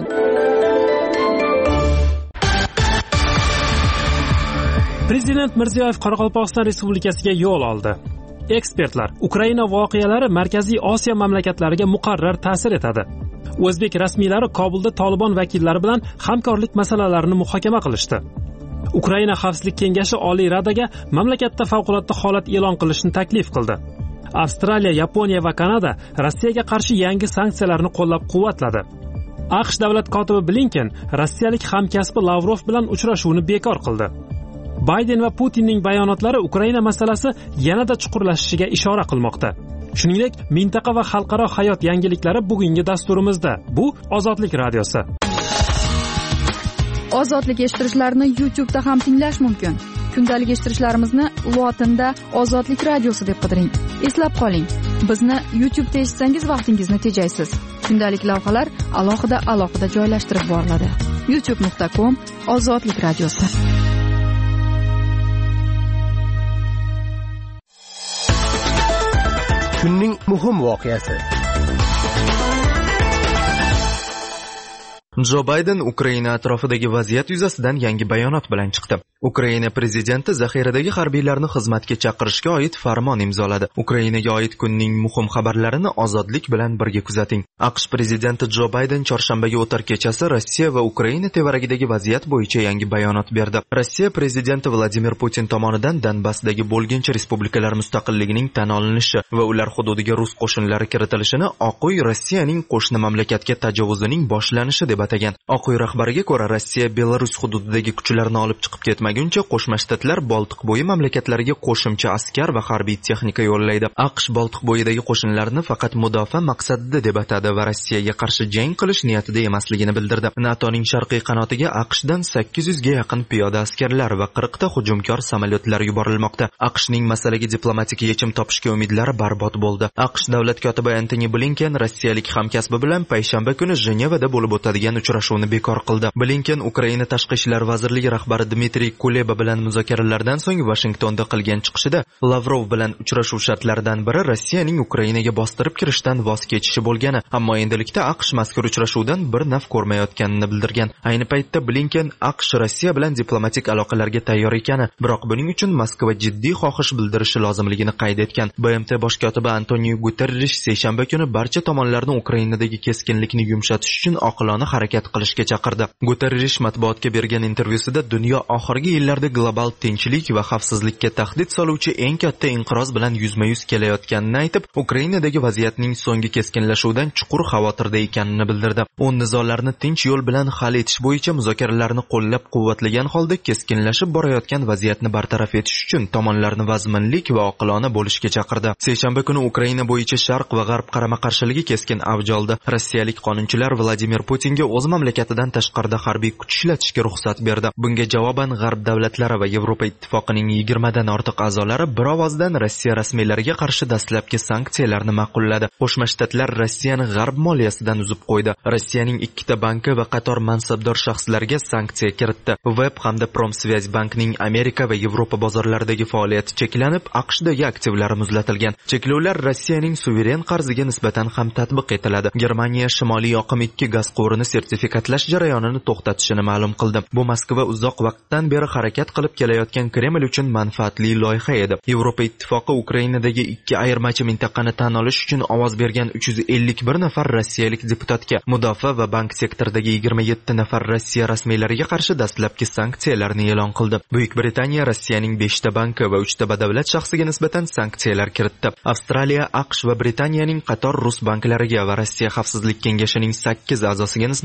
Speaker 1: Prezident Mirziyoyev Qoraqalpog'iston Respublikasiga yo'l oldi. Ekspertlar, Ukraina voqealari Markaziy Osiyo mamlakatlariga muqarrar ta'sir etadi. O'zbek rasmiylari Kobulda Tolibon vakillari bilan hamkorlik masalalarini muhokama qilishdi. Ukraina Xavfsizlik kengashi Oliy Radaga mamlakatda favqulodda holat e'lon qilishni taklif qildi. Avstraliya, Yaponiya va Kanada Rossiyaga qarshi yangi sanksiyalarni qo'llab-quvvatladi. AQSh davlat kotibi Blinken rossiyalik hamkasbi Lavrov bilan uchrashuvni bekor qildi. Bayden va Putinning bayonotlari Ukraina masalasi yanada chuqurlashishiga ishora qilmoqda. Shuningdek, mintaqa va xalqaro hayot yangiliklari bugungi dasturimizda. Bu Ozodlik radiosi.
Speaker 6: Ozodlik eshittirishlarni YouTube'da ham tinglash mumkin. Kundalik eshittirishlarimizni lotinda Ozodlik radiosi deb qidiring. Eslab qoling, bizni YouTube'da eshitsangiz vaqtingizni tejaysiz. Kundalik lavhalar alohida joylashtirib boriladi. youtube.com/Ozodlik radiosi.
Speaker 3: Kunning muhim voqeasi.
Speaker 4: Jo Bayden Ukraina atrofidagi vaziyat yuzasidan yangi bayonot bilan chiqdi. Ukraina prezidenti zaxiradagi harbiylarni xizmatga chaqirishga oid farmon imzoladi. Ukrainaga oid kunning muhim xabarlarini ozodlik bilan birga kuzating. AQSh prezidenti Jo Bayden chorshanbaga o'tar kechasi Rossiya va Ukraina tevaragidagi vaziyat bo'yicha yangi bayonot berdi. Rossiya prezidenti Vladimir Putin tomonidan Donbassdagi bo'lginchi respublikalar mustaqilligining tan olinishi va ular hududiga rus qo'shinlari kiritilishini Oq uy Rossiyaning qo'shni mamlakatga tajovuzining boshlanishi deb atagan. Oq uy rahbariga ko'ra, Rossiya Belarus hududidagi kuchlarni olib chiqib ketmaguncha Qo'shma Shtatlar Boltiq bo'yi mamlakatlariga qo'shimcha askar va harbiy texnika yo'llaydi. AQSh Boltiq bo'yidagi qo'shinlarni faqat mudofaa maqsadida deb atadi va Rossiyaga qarshi jang qilish niyatida emasligini bildirdi. NATOning sharqiy qanotiga AQShdan 800 ga yaqin piyoda askarlar va 40 ta hujumkor samolyotlar yuborilmoqda. AQShning masalaga diplomatik yechim topishga umidlari barbod bo'ldi. AQSh davlat kotibi Antony Blinken rossiyalik hamkasbi bilan payshanba kuni Jenevada bo'lib o'tadigan uchrashuvni bekor qildi. Blinken Ukraina tashqi ishlar vazirligi rahbari Dmitriy Kuleba bilan muzokaralardan so'ng Washingtonda qilgan chiqishida Lavrov bilan uchrashuv shartlaridan biri Rossiyaning Ukrainaga bostirib kirishdan voz kechishi bo'lgani, ammo endilikda AQSh mazkur uchrashuvdan bir naf ko'rmayotganini bildirgan. Ayni paytda Blinken AQSh Rossiya bilan diplomatik aloqalarga tayyor ekani, biroq buning uchun Moskva jiddiy xohish bildirishi lozimligini qayd etgan. BMT bosh kotibi Antonio Guterrish seshanba kuni barcha tomonlarni Ukrainadagi keskinlikni yumshatish uchun oqilona harakat qilishga chaqirdi. Guterrish matbuotga bergan intervyusida dunyo oxirgi yillarda global tinchlik va xavfsizlikka tahdid soluvchi eng katta inqiroz bilan yuzma-yuz kelayotganini aytib, Ukrainadagi vaziyatning so'nggi keskinlashuvidan chuqur xavotirda ekanini bildirdi. U nizolarni tinch yo'l bilan hal etish bo'yicha muzokaralarni qo'llab-quvvatlagan holda keskinlashib borayotgan vaziyatni bartaraf etish uchun tomonlarni vazminlik va oqilona bo'lishga chaqirdi. Seshanba kuni Ukraina bo'yicha Sharq va G'arb qarama-qarshiligi keskin avj oldi. Rossiyalik qonunchilar Vladimir Putinga o'z mamlakatidan tashqarida harbiy kuch ishlatishga ruxsat berdi. Bunga javoban G'arb davlatlari va Yevropa ittifoqining 20 dan ortiq a'zolari bir ovozdan Rossiya rasmiylariga qarshi dastlabki sanksiyalarni ma'qulladi. Qo'shma Shtatlar Rossiyani G'arb moliyasidan uzib qo'ydi. Rossiyaning 2 ta banki va qator mansabdor shaxslarga sanksiya kiritdi. Web hamda Promsvyaz bankining Amerika va Yevropa bozorlaridagi faoliyati cheklanib, AQShdagi aktivlari muzlatilgan. Cheklovlar Rossiyaning suveren qarziga nisbatan ham tatbiq etiladi. Germaniya Shimoliy oqim 2 gaz quvurini sertifikatlash jarayonini to'xtatishini ma'lum qildi. Bu Moskva uzoq vaqtdan beri harakat qilib kelayotgan Kreml uchun manfaatli loyiha edi. Yevropa ittifoqi Ukrainadagi 2 ayirmachi mintaqani tan olish uchun ovoz bergan 351 nafar rossiyalik deputatga mudofaa va bank sektoridagi 27 nafar Rossiya rasmiylariga qarshi dastlabki sanksiyalarni e'lon qildi. Buyuk Britaniya Rossiyaning 5 ta banki va 3 ta badavlat shaxsiga nisbatan sanksiyalar kiritdi. Avstraliya, AQSh va Britaniyaning qator rus banklariga va Rossiya Xavfsizlik kengashining 8 a'zosiga nisbatan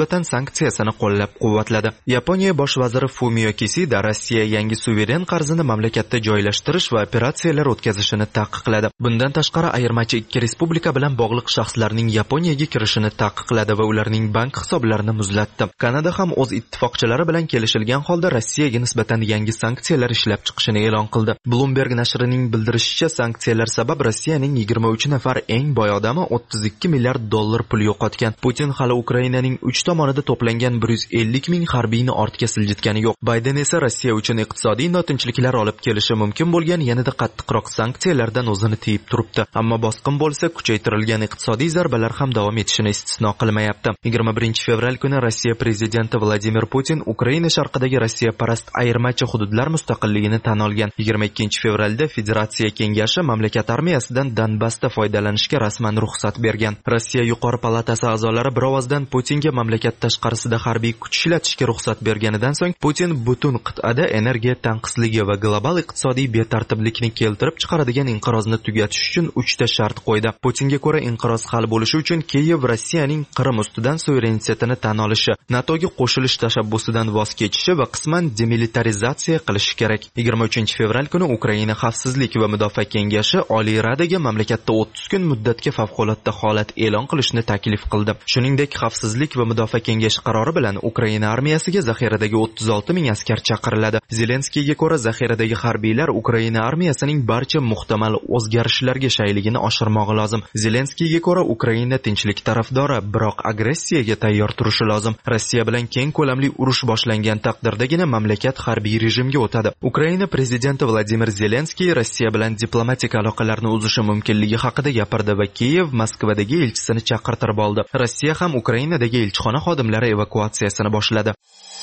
Speaker 4: nisbatan sanksiyasini qo'llab-quvvatladi. Yaponiya bosh vaziri Fumio Kishida Rossiya yangi suveren qarzini mamlakatda joylashtirish va operatsiyalar o'tkazishini taqiqladi. Bundan tashqari ayirmachi ikki respublika bilan bog'liq shaxslarning Yaponiyaga kirishini taqiqladi va ularning bank hisoblarini muzlatdi. Kanada ham o'z ittifoqchilari bilan kelishilgan holda Rossiyaga nisbatan yangi sanksiyalar ishlab chiqishini e'lon qildi. Bloomberg nashrining bildirishicha, sanksiyalar sabab Rossiyaning 23 nafar eng boy odami 32 milliard dollar pul yo'qotgan. Putin hali Ukrainaning 3 tomonida to'plangan 150 ming harbiyni ortga siljitgani yo'q. Bayden esa Rossiya uchun iqtisodiy notinchliklar olib kelishi mumkin bo'lgan yanada qattiqroq sanksiyalardan o'zini tiyib turibdi. Ammo bosqin bo'lsa, kuchaytirilgan iqtisodiy zarbalar ham davom etishini istisno qilmayapti. 21 fevral kuni Rossiya prezidenti Vladimir Putin Ukraina sharqidagi Rossiya parast ayirmachi hududlar mustaqilligini tan olgan. 22 fevralda Federatsiya kengashi mamlakat armiyasidan Donbassda foydalanishga rasman ruxsat bergan. Rossiya yuqori palatasi a'zolari bir ovozdan Putinga mamlakat tashqarisida harbiy kuch ishlatishga ruxsat berganidan so'ng Putin butun qit'ada energiya tanqisligi va global iqtisodiy betartiblikni keltirib chiqaradigan inqirozni tugatish uchun 3 ta shart qo'ydi. Putinga ko'ra inqiroz hal bo'lishi uchun Kiyev Rossiyaning Qrim ustidan suverenitetini tan olishi, NATOga qo'shilish tashabbusidan voz kechishi va qisman demilitarizatsiya qilishi kerak. 23 fevral kuni Ukraina Xavfsizlik va Mudofaa kengashi Oliy Radaga mamlakatda 30 kun muddatga favqulodda holat e'lon qilishni taklif qildi. Shuningdek, Xavfsizlik va Mudofaa kengashi qarori bilan Ukraina armiyasiga zaxiradagi 36 ming askar chaqiriladi. Zelenskiyga ko'ra, zaxiradagi harbiylar Ukraina armiyasining barcha muhtamal o'zgarishlarga shayligini oshirmog'i lozim. Zelenskiyga ko'ra, Ukraina tinchlik tarafdori, biroq agressiyaga tayyor turishi lozim. Rossiya bilan keng ko'lamli urush boshlangan taqdirdagina mamlakat harbiy rejimga o'tadi. Ukraina prezidenti Vladimir Zelenskiy Rossiya bilan diplomatik aloqalarni uzishi mumkinligi haqida gapirdi va Kiyev Moskvadagi elchisini chaqirtirib oldi. Rossiya ham Ukrainadagi elchixona xodimlari evakuatsiyasini boshladi.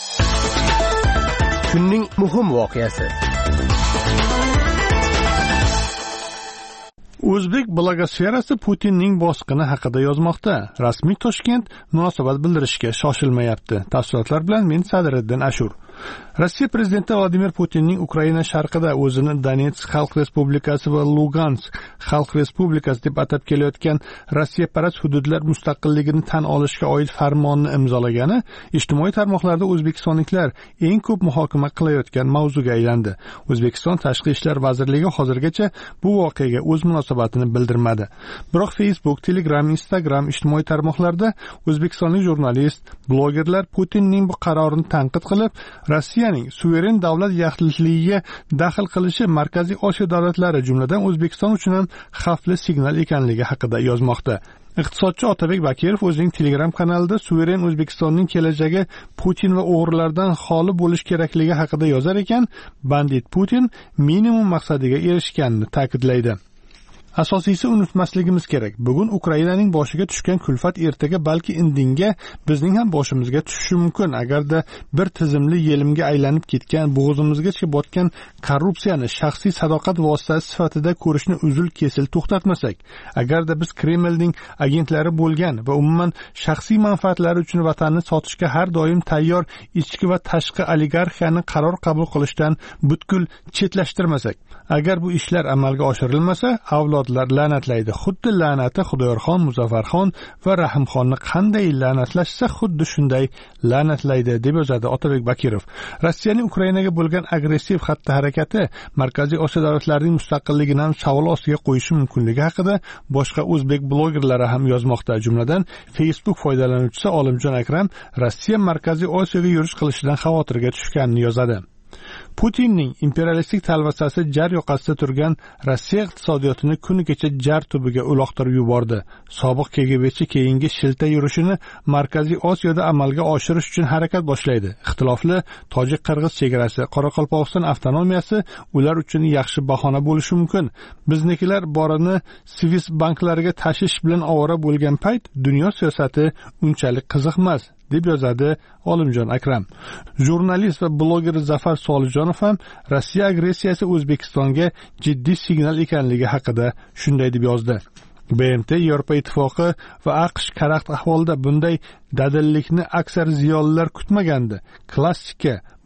Speaker 3: Kunning muhim voqeasi.
Speaker 5: O'zbek blogosferasi Putinning bosqini haqida yozmoqda. Rasmiy Toshkent munosabat bildirishga shoshilmayapti. Tafsilotlar bilan men Sadriddin Ashur. Rossiya prezidenti Vladimir Putinning Ukraina sharqida o'zini Donetsk Xalq Respublikasi va Lugansk Xalq Respublikasi deb atab kelayotgan Rossiya parast hududlar mustaqilligini tan olishga oid farmonni imzolagani ijtimoiy tarmoqlarda o'zbekistonliklar eng ko'p muhokama qilayotgan mavzuga aylandi. O'zbekiston Tashqi ishlar vazirligi hozirgacha bu voqeaga o'z munosabatini bildirmadi. Biroq Facebook, Telegram, Instagram ijtimoiy tarmoqlarda o'zbekistonlik jurnalist, blogerlar Putinning bu qarorini tanqid qilib, Rossiyaning suveren davlat yaxlitligiga daxl qilishi Markaziy Osiyo davlatlari, jumladan O'zbekiston uchun ham xavfli signal ekanligi haqida yozmoqda. Iqtisodchi Otabek Bakirov o'zining Telegram kanalida suveren O'zbekistonning kelajagi Putin va o'g'rilardan xoli bo'lish kerakligi haqida yozar ekan, bandit Putin minimum maqsadiga erishganini ta'kidlaydi. Asosiysi unutmasligimiz kerak. Bugun Ukrainaning boshiga tushgan kulfat ertaga balki indinga bizning ham boshimizga tushishi mumkin. Agarda bir tizimli yelimga aylanib ketgan, bo'g'zimizgacha botgan korrupsiyani shaxsiy sadoqat vositasi sifatida ko'rishni uzul-kesil to'xtatmasak, agarda biz Kremlning agentlari bo'lgan va umuman shaxsiy manfaatlari uchun vatanni sotishga har doim tayyor ichki va tashqi oligarxiyani qaror qabul qilishdan butkul chetlashtirmasak, agar bu ishlar amalga oshirilmasa, avlodlar la'natlaydi. Xuddi la'nati Xudoyorxon, Muzaffarxon va Rahimxonni qanday la'natlashsa, xuddi shunday la'natlaydi, deb yozadi Otabek Bakirov. Rossiyaning Ukrainaga bo'lgan agressiv xatti-harakati Markaziy Osiyo davlatlarining mustaqilligini ham savol ostiga qo'yishi mumkinligi haqida boshqa o'zbek blogerlari ham yozmoqda. Jumladan Facebook foydalanuvchisi Olimjon Akram Rossiya Markaziy Osiyoga yurish qilishidan xavotirga tushganini yozadi. Putinning imperialistik talvasasi jar yoqasida turgan Rossiya iqtisodiyotini kuni kecha jar tubiga uloqtirib yubordi. Sobiq KGBchi keyingi shilta yurishini Markaziy Osiyoda amalga oshirish uchun harakat boshlaydi. Ixtilofli tojik-qirg'iz chegarasi, Qoraqalpog'iston avtonomiyasi ular uchun yaxshi bahona bo'lishi mumkin. Biznikilar borini Swiss banklariga tashish bilan ovora bo'lgan payt dunyo siyosati unchalik qiziqmas, deb yozadi Olimjon Akram. Jurnalist va bloger Zafar Solijonov ham Rossiya agressiyasi O'zbekistonga jiddiy signal ekanligi haqida shunday deb yozdi. BMT, Yevropa Ittifoqi va AQSh karaxt ahvolda bunday dadillikni aksar ziyolilar kutmagandi. Klassika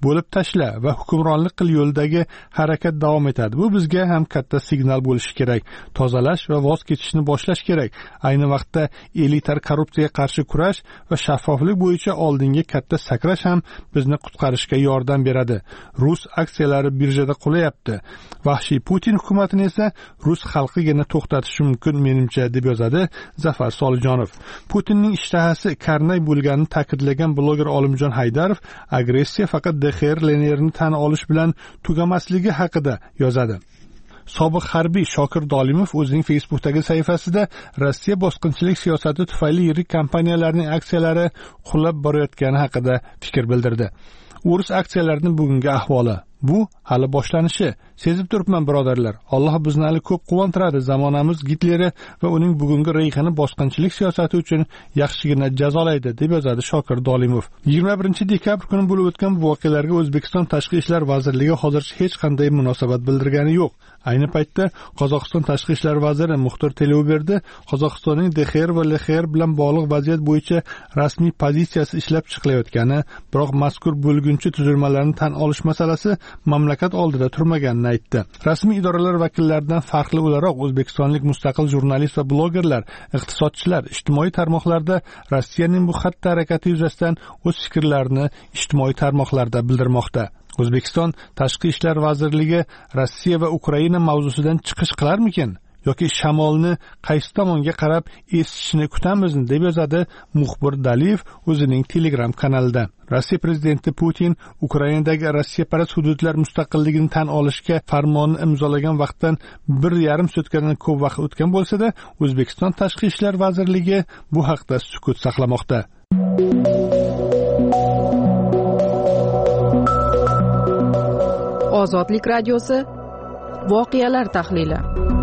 Speaker 5: bo'lib tashla va hukmronlik qil yo'lidagi harakat davom etadi. Bu bizga ham katta signal bo'lishi kerak. Tozalash va voz kechishni boshlash kerak. Ayni vaqtda elitar korrupsiyaga qarshi kurash va shaffoflik bo'yicha oldinga katta sakrash ham bizni qutqarishga yordam beradi. Rus aksiyalari birjada qulayapti. Vahshiy Putin hukumatini esa rus xalqigina to'xtatishi mumkin menimcha, deb yozadi Zafar Solijonov. Putinning ishtahasi karnay bo'lganini ta'kidlagan bloger Olimjon Haydarov agressiya faqat DXR Lenerni tan olish bilan tugamasligi haqida yozadi. Sobiq harbiy Shokir Dolimov o'zining Facebookdagi sahifasida Rossiya bosqinchilik siyosati tufayli yirik kompaniyalarning aksiyalari qulab borayotgani haqida fikr bildirdi. O'rus aksiyalarining bugungi ahvoli bu hali boshlanishi. Sezib turibman birodarlar. Alloh bizni hali ko'p quvontiradi. Zamonamiz Gitleri va uning bugungi Reyxani bosqinchilik siyosati uchun yaxshigina jazolaydi, deb yozadi Shokir Dolimov. 21 dekabr kuni bo'lib o'tgan voqealarga O'zbekiston Tashqi ishlar vazirligi hozircha hech qanday munosabat bildirgani yo'q. Ayni paytda Qozog'iston Tashqi ishlar vaziri Muxtor Teleuberdi Qozog'istonning DXR va LXR bilan bog'liq vaziyat bo'yicha rasmiy pozitsiyasi ishlab chiqilayotgani, biroq mazkur bo'lgunchi tuzilmalarni tan olish masalasi mamlakat oldida turmaganini aytdi. Rasmiy idoralar vakillaridan farqli o'laroq o'zbekistonlik mustaqil jurnalist va blogerlar, iqtisodchilar ijtimoiy tarmoqlarda Rossiyaning bu xatti harakati yuzasidan o'z fikrlarini ijtimoiy tarmoqlarda bildirmoqda. O'zbekiston Tashqi ishlar vazirligi Rossiya va Ukraina mavzusidan chiqish qilarmikin yoki shamolni qaysi tomonga qarab esishini kutamizmi, deb yozadi muxbir Daliyev o'zining Telegram kanalida. Rossiya prezidenti Putin Ukrainadagi Rossiyaparast hududlar mustaqilligini tan olishga farmonni imzolagan vaqtdan 1,5 sutkadan ko'p vaqt o'tgan bo'lsa-da, O'zbekiston Tashqi ishlar vazirligi bu haqda sukut saqlamoqda.
Speaker 6: Ozodlik radiosi voqealar tahlili.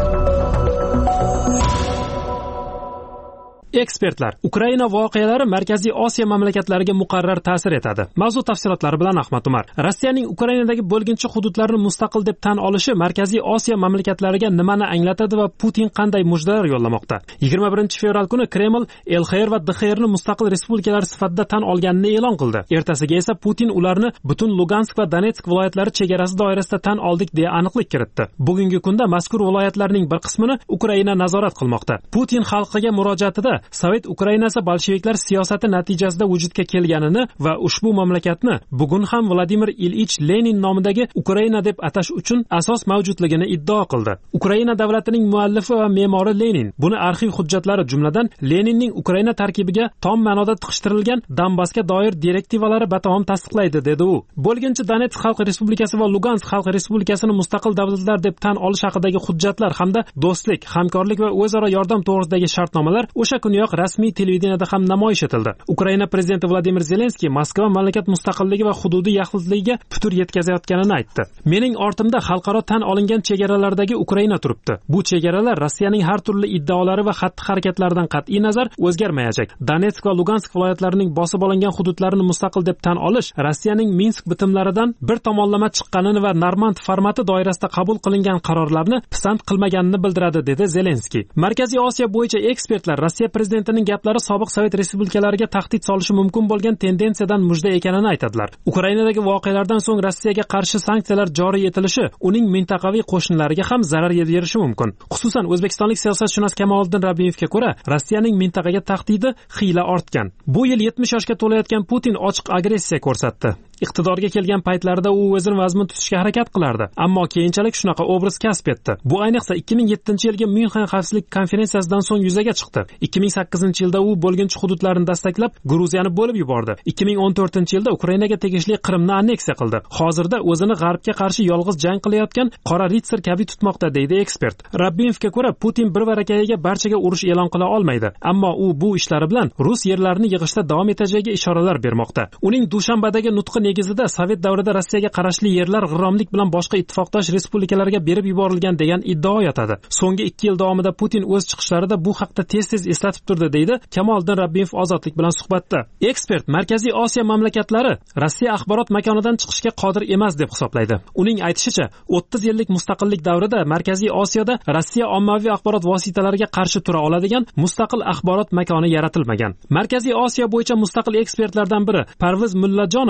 Speaker 1: Ekspertlar, Ukraina voqealari Markaziy Osiyo mamlakatlariga muqarrar ta'sir etadi. Mavzu tafsilotlari bilan Ahmad Umar. Rossiyaning Ukrainadagi bo'lginchi hududlarni mustaqil deb tan olishi Markaziy Osiyo mamlakatlariga nimani anglatadi va Putin qanday mujdalar yo'llamoqda? 21 fevral kuni Kreml LXR va DXR ni mustaqil respublikalar sifatida tan olganini e'lon qildi. Ertasiga esa Putin ularni butun Lugansk va Donetsk viloyatlari chegarasi doirasida tan oldik deya aniqlik kiritdi. Bugungi kunda mazkur viloyatlarning bir qismini Ukraina nazorat qilmoqda. Putin xalqiga murojaatida Sovet Ukrainasi bolsheviklar siyosati natijasida vujudga kelganini va ushbu mamlakatni bugun ham Vladimir Ilich Lenin nomidagi Ukraina deb atash uchun asos mavjudligini iddao qildi. Ukraina davlatining muallifi va me'mori Lenin buni arxiv hujjatlari jumladan Leninning Ukraina tarkibiga tom ma'noda tiqishtirilgan Donbassga doir direktivalari batamom tasdiqlaydi, dedi u. Bo'lginchi Donetsk xalq respublikasi va Lugansk xalq respublikasini mustaqil davlatlar deb tan olish haqidagi hujjatlar hamda do'stlik, hamkorlik va o'zaro yordam to'g'risidagi shartnomalar o'sha kuniyoq rasmiy televideniyada ham namoyish etildi. Ukraina prezidenti Vladimir Zelenskiy Moskva mamlakat mustaqilligi va hududiy yaxlitligi putur yetkazayotganini aytdi. Mening ortimda xalqaro tan olingan chegaralardagi Ukraina turibdi. Bu chegaralar Rossiyaning har turli iddaolari va xatti-harakatlaridan qat'iy nazar o'zgarmayajak. Donetsk va Lugansk viloyatlarining bosib olingan hududlarini mustaqil deb tan olish Rossiyaning Minsk bitimlaridan bir tomonlama chiqqanini va Normand formati doirasida qabul qilingan qarorlarni pisand qilmaganini bildiradi, dedi Zelenskiy. Markaziy Osiyo bo'yicha ekspertlar Rossiya prezidentining gaplari sobiq Sovet respublikalariga tahdid solishi mumkin bo'lgan tendensiyadan mujda ekanini aytadilar. Ukrainadagi voqealardan so'ng Rossiyaga qarshi sanksiyalar joriy etilishi uning mintaqaviy qo'shnilariga ham zarar yetkazishi mumkin. Xususan o'zbekistonlik siyosatshunos Kamoliddin Rabbiyevga ko'ra, Rossiyaning mintaqaga tahdidi xiyla ortgan. Bu yil 70 yoshga to'layotgan Putin ochiq agressiya ko'rsatdi. Iqtidorga kelgan paytlarida u o'zini vazmin tutishga harakat qilardi, ammo keyinchalik shunaqa obraz kasb etdi. Bu ayniqsa 2007-yilgi Myunxen xavfsizlik konferensiyasidan so'ng yuzaga chiqdi. 2008-yilda u bo'lginchi hududlarni dastaklab Gruziyani bo'lib yubordi. 2014-yilda Ukrainaga tegishli Qrimni anneksiya qildi. Hozirda o'zini g'arbga qarshi yolg'iz jang qilayotgan qora ritsar kabi tutmoqda, deydi ekspert. Rabbiyevga ko'ra, Putin bir varakayiga barchaga urush e'lon qila olmaydi, ammo u bu ishlari bilan rus yerlarini yig'ishda davom etajagiga ishoralar bermoqda. Uning Dushanbadagi nutqi negizida Sovet davrida Rossiyaga qarashli yerlar g'irromlik bilan boshqa ittifoqdosh respublikalarga berib yuborilgan degan iddao yotadi. So'nggi 2 yil davomida Putin o'z chiqishlarida bu haqda tez-tez eslatib turdi, deydi Kamoliddin Rabbiyev Ozodlik bilan suhbatda. Ekspert Markaziy Osiyo mamlakatlari Rossiya axborot makonidan chiqishga qodir emas deb hisoblaydi. Uning aytishicha, 30 yillik mustaqillik davrida Markaziy Osiyoda Rossiya ommaviy axborot vositalariga qarshi tura oladigan mustaqil axborot makoni yaratilmagan. Markaziy Osiyo bo'yicha mustaqil ekspertlardan biri Parviz Mullajonov Rossiya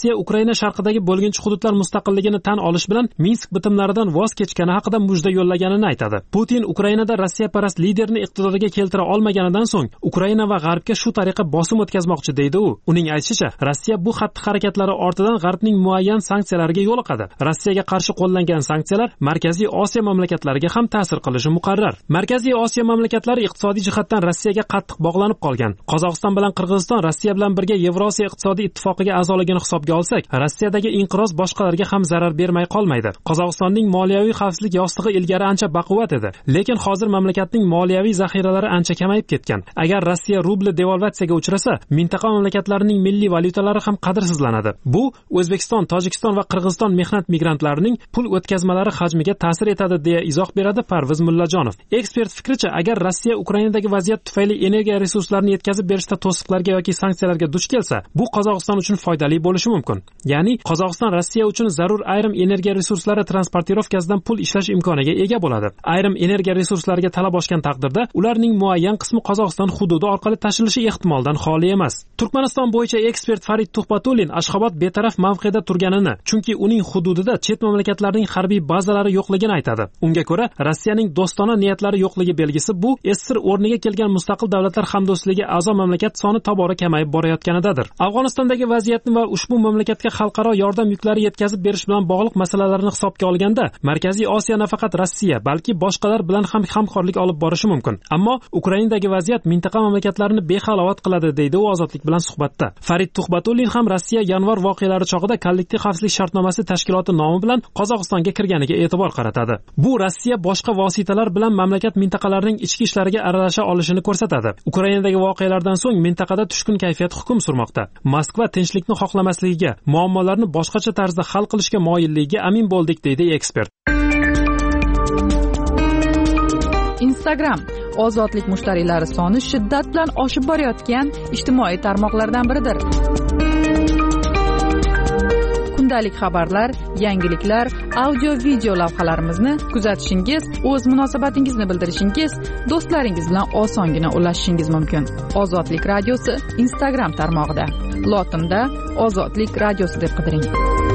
Speaker 1: Rossiya Ukraina sharqidagi bo'lginchi hududlar mustaqilligini tan olish bilan Minsk bitimlaridan voz kechgani haqida mujda yo'llaganini aytadi. Putin Ukrainada Rossiyaparast liderni iqtidorga keltira olmaganidan so'ng Ukraina va G'arbga shu tariqa bosim o'tkazmoqchi deydi u. Uning aytishicha, Rossiya bu xatti-harakatlari ortidan G'arbning muayyan sanksiyalariga yo'liqadi. Rossiyaga qarshi qo'llangan sanksiyalar Markaziy Osiyo mamlakatlariga ham ta'sir qilishi muqarrar. Markaziy Osiyo mamlakatlari iqtisodiy jihatdan Rossiyaga qattiq bog'lanib qolgan. Qozog'iston bilan Qirg'iziston Rossiya bilan birga Yevrosiyo iqtisodiy ittifoqiga a'zoligini hisobga olsak, Rossiyadagi inqiroz boshqalarga ham zarar bermay qolmaydi. Qozog'istonning moliyaviy xavfsizlik yostig'i ilgari ancha baquvvat edi, lekin hozir mamlakatning moliyaviy zaxiralari ancha kamayib ketgan. Agar Rossiya rubli devalvatsiyaga uchrasa, mintaqa mamlakatlarining milliy valyutalari ham qadrsizlanadi. Bu O'zbekiston, Tojikiston va Qirg'iziston mehnat migrantlarining pul o'tkazmalari hajmiga ta'sir etadi deya izoh beradi Parviz Mullajonov. Ekspert fikricha, agar Rossiya Ukrainadagi vaziyat tufayli energiya resurslarini yetkazib berishda to'siqlarga yoki sanksiyalarga duch kelsa, bu Qozog'iston uchun foydali bo'lishi mumkin. Ya'ni Qozog'iston Rossiya uchun zarur ayrim energiya resurslari transportirovkasidan pul ishlash imkoniga ega bo'ladi. Ayrim energiya resurslariga talab oshgan taqdirda, ularning muayyan qismi Qozog'iston hududi orqali tashilishi ehtimoldan xoli emas. Turkmaniston bo'yicha ekspert Farid Tuhbatulin Ashxobod betaraf mavqeda turganini, chunki uning hududida chet mamlakatlarning harbiy bazalari yo'qligini aytadi. Unga ko'ra, Rossiyaning do'stona niyatlari yo'qligi belgisi bu SSR o'rniga kelgan mustaqil davlatlar hamdo'stligi a'zo mamlakat soni tobora kamayib borayotganidadir. Afg'onistondagi vaziyatni va ushbu mamlakatga xalqaro yordam yuklari yetkazib berish bilan bog'liq masalalarni hisobga olganda, Markaziy Osiyo nafaqat Rossiya, balki boshqalar bilan ham hamkorlik olib borishi mumkin. Ammo Ukrainadagi vaziyat mintaqa mamlakatlarini behalovat qiladi, deydi u Ozodlik bilan suhbatda. Farid Tuhbatulin ham Rossiya yanvar voqealari chog'ida kollektiv xavfsizlik shartnomasi tashkiloti nomi bilan Qozog'istonga kirganiga e'tibor qaratadi. Bu Rossiya boshqa vositalar bilan mamlakat mintaqalarining ichki ishlariga aralasha olishini ko'rsatadi. Ukrainadagi voqealardan so'ng mintaqada tushkun kayfiyat hukm surmoqda. Moskva tinchlikni xohlamasligiga, muammolarni boshqacha tarzda hal qilishga moyilligiga amin bo'ldik, deydi ekspert.
Speaker 6: Instagram ozodlik mushtariylari soni shiddat bilan oshib borayotgan ijtimoiy tarmoqlardan biridir. Kundalik xabarlar, yangiliklar, audio-video lavhalarimizni kuzatishingiz, o'z munosabatingizni bildirishingiz, do'stlaringiz bilan osongina ulashishingiz mumkin. Ozodlik radiosi Instagram tarmog'ida. Lotinda Ozodlik radiosi deb qidiring.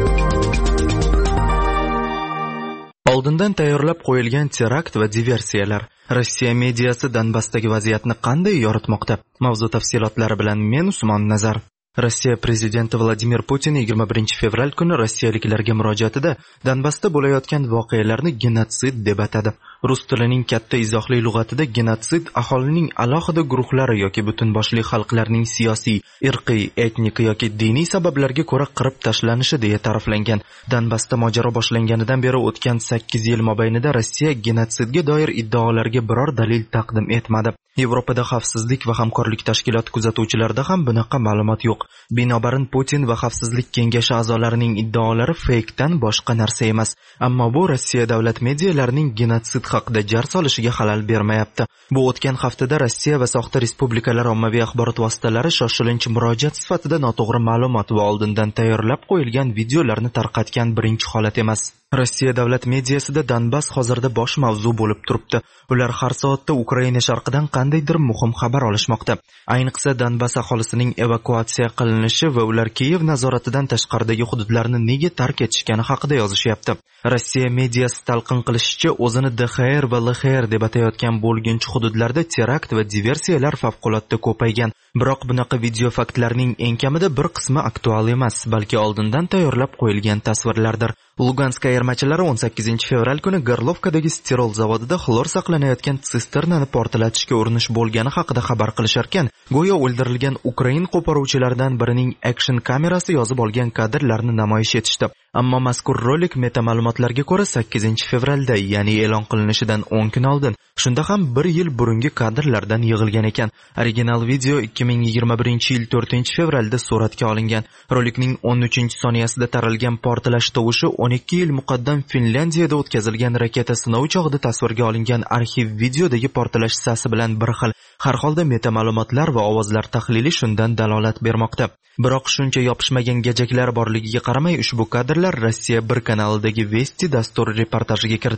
Speaker 4: Oldindan tayyorlab qo'yilgan terakt va diversiyalar. Rossiya mediasi Donbassdagi vaziyatni qanday yoritmoqda? Mavzu tafsilotlari bilan men Usmon Nazar. Rossiya prezidenti Vladimir Putin 21 fevral kuni rossiyaliklarga murojaatida Donbassda bo'layotgan voqealarni genotsid deb atadi. Rus tilining katta izohli lug'atida genotsid aholining alohida guruhlari yoki butun boshli xalqlarning siyosiy, irqiy, etnik yoki diniy sabablarga ko'ra qirib tashlanishi deya ta'riflangan. Donbassda mojaro boshlanganidan beri o'tgan 8 yil mobaynida Rossiya genotsidga doir iddaolarga biror dalil taqdim etmadi. Yevropada xavfsizlik va hamkorlik tashkiloti kuzatuvchilarida ham bunaqa ma'lumot yo'q. Binobarin Putin va xavfsizlik kengashi a'zolarining iddaolari fakedan boshqa narsa emas. Ammo bu Rossiya davlat medialarining genotsid haqida jar solishiga xalal bermayapti. Bu o'tgan haftada Rossiya va soxta respublikalar ommaviy axborot vositalari shoshilinch murojaat sifatida noto'g'ri ma'lumot va oldindan tayyorlab qo'yilgan videolarni tarqatgan birinchi holat emas. Rossiya davlat mediasida Donbass hozirda bosh mavzu bo'lib turibdi. Ular har soatda Ukraina sharqidan qandaydir muhim xabar olishmoqda. Ayniqsa Donbass aholisining evakuatsiya qilinishi va ular Kiyev nazoratidan tashqaridagi hududlarni nega tark etishgani haqida yozishyapti. Rossiya mediasi talqin qilishicha, o'zini DXR va LXR deb atayotgan bo'lginchi hududlarda terakt va diversiyalar favqulodda ko'paygan. Biroq bunaqa video faktlarning eng kamida bir qismi aktual emas, balki oldindan tayyorlab qo'yilgan tasvirlardir. Lugansk ayirmachilari 18 fevral kuni Gorlovkadagi stirol zavodida xlor saqlanayotgan sisternani portlatishga urinish bo'lgani haqida xabar qilisharkan, go'yo o'ldirilgan Ukrain qo'poruvchilaridan birining action kamerasi yozib olgan kadrlarni namoyish etishdi. Ammo mazkur rolik meta ma'lumotlarga ko'ra 8 fevralda, ya'ni e'lon qilinishidan 10 kun oldin, shunda ham 1 yil burungi kadrlardan yig'ilgan ekan. Original video 2021-yil 4 fevralda suratga olingan. Rolikning 13-soniyasida taralgan portlash tovushi 12 yil muqaddam Finlyandiyada o'tkazilgan raketa sinovi chog'ida tasvirga olingan arxiv videodagi portlash sasi bilan bir xil. Har holda meta ma'lumotlar va ovozlar tahlili shundan dalolat bermoqda. Biroq shuncha yopishmagan gajaklar borligiga qaramay ushbu kadrlar Rossiya bir kanalidagi Vesti dasturi reportajiga kiritildi.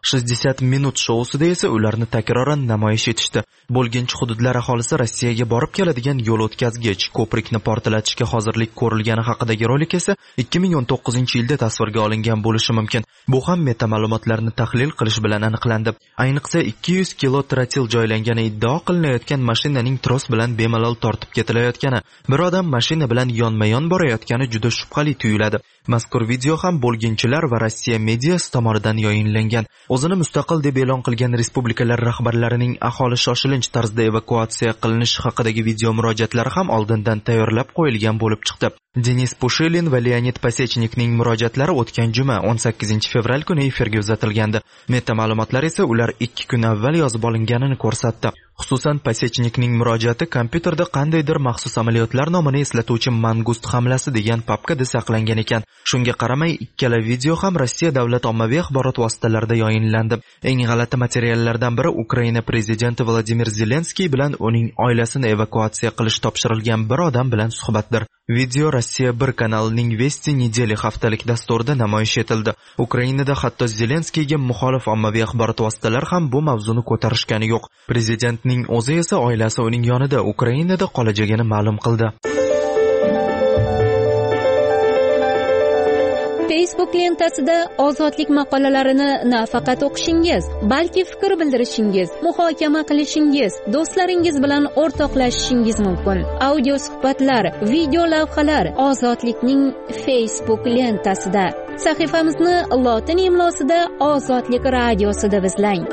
Speaker 4: 60 minut shousida esa ularni takroran namoyish etishdi. Bo'lginchi hududlar aholisi Rossiyaga borib keladigan yo'l o'tkazgich ko'prikni portlatishga hozirlik ko'rilgani haqidagi rolik esa 2019-yilda tasvirga olingan bo'lishi mumkin. Bu ham meta ma'lumotlarni tahlil qilish bilan aniqlandi. Ayniqsa 200 kilo trotil joylangani iddao qilinayotgan mashinaning tros bilan bemalol tortib ketilayotgani, bir odam mashina bilan yonma-yon borayotgani juda shubhali tuyuladi. Mazkur video ham bo'lginchilar va Rossiya mediasi tomonidan yoyinlangan. O'zini mustaqil deb e'lon qilgan respublikalar rahbarlarining aholi shoshilinch tarzda evakuatsiya qilinishi haqidagi video murojaatlari ham oldindan tayyorlab qo'yilgan bo'lib chiqdi. Denis Pushilin va Leonid Pasechnikning murojaatlari o'tgan juma 18-fevral kuni efirga uzatilgandi. Meta ma'lumotlar esa ular 2 kun avval yozib olinganini ko'rsatdi. Xususan, Pasechnikning murojaati kompyuterda qandaydir maxsus amaliyotlar nomini eslatuvchi Mangust hamlasi degan papkada saqlangan ekan. Shunga qaramay, ikkala video ham Rossiya davlat ommaviy axborot vositalarida yoyinlandi. Eng g'alati materiallardan biri Ukraina prezidenti Vladimir Zelenskiy bilan uning oilasini evakuatsiya qilish topshirilgan bir odam bilan suhbatdir. Video Rossiya 1 kanalining Vesti Nedeli haftalik dasturida namoyish etildi. Ukrainada hatto Zelenskiyga muxolif ommaviy axborot vositalari ham bu mavzuni ko'tarishgani yo'q. Prezidentning o'zi esa oilasi uning yonida Ukrainada qolajagini ma'lum qildi.
Speaker 7: Facebook lentasida ozodlik maqolalarini nafaqat o'qishingiz, balki fikr bildirishingiz, muhokama qilishingiz, do'stlaringiz bilan o'rtoqlashishingiz mumkin. Audio suhbatlar, video lavhalar Ozodlikning Facebook lentasida. Sahifamizni lotin imlosida Ozodlik radiosida izlang.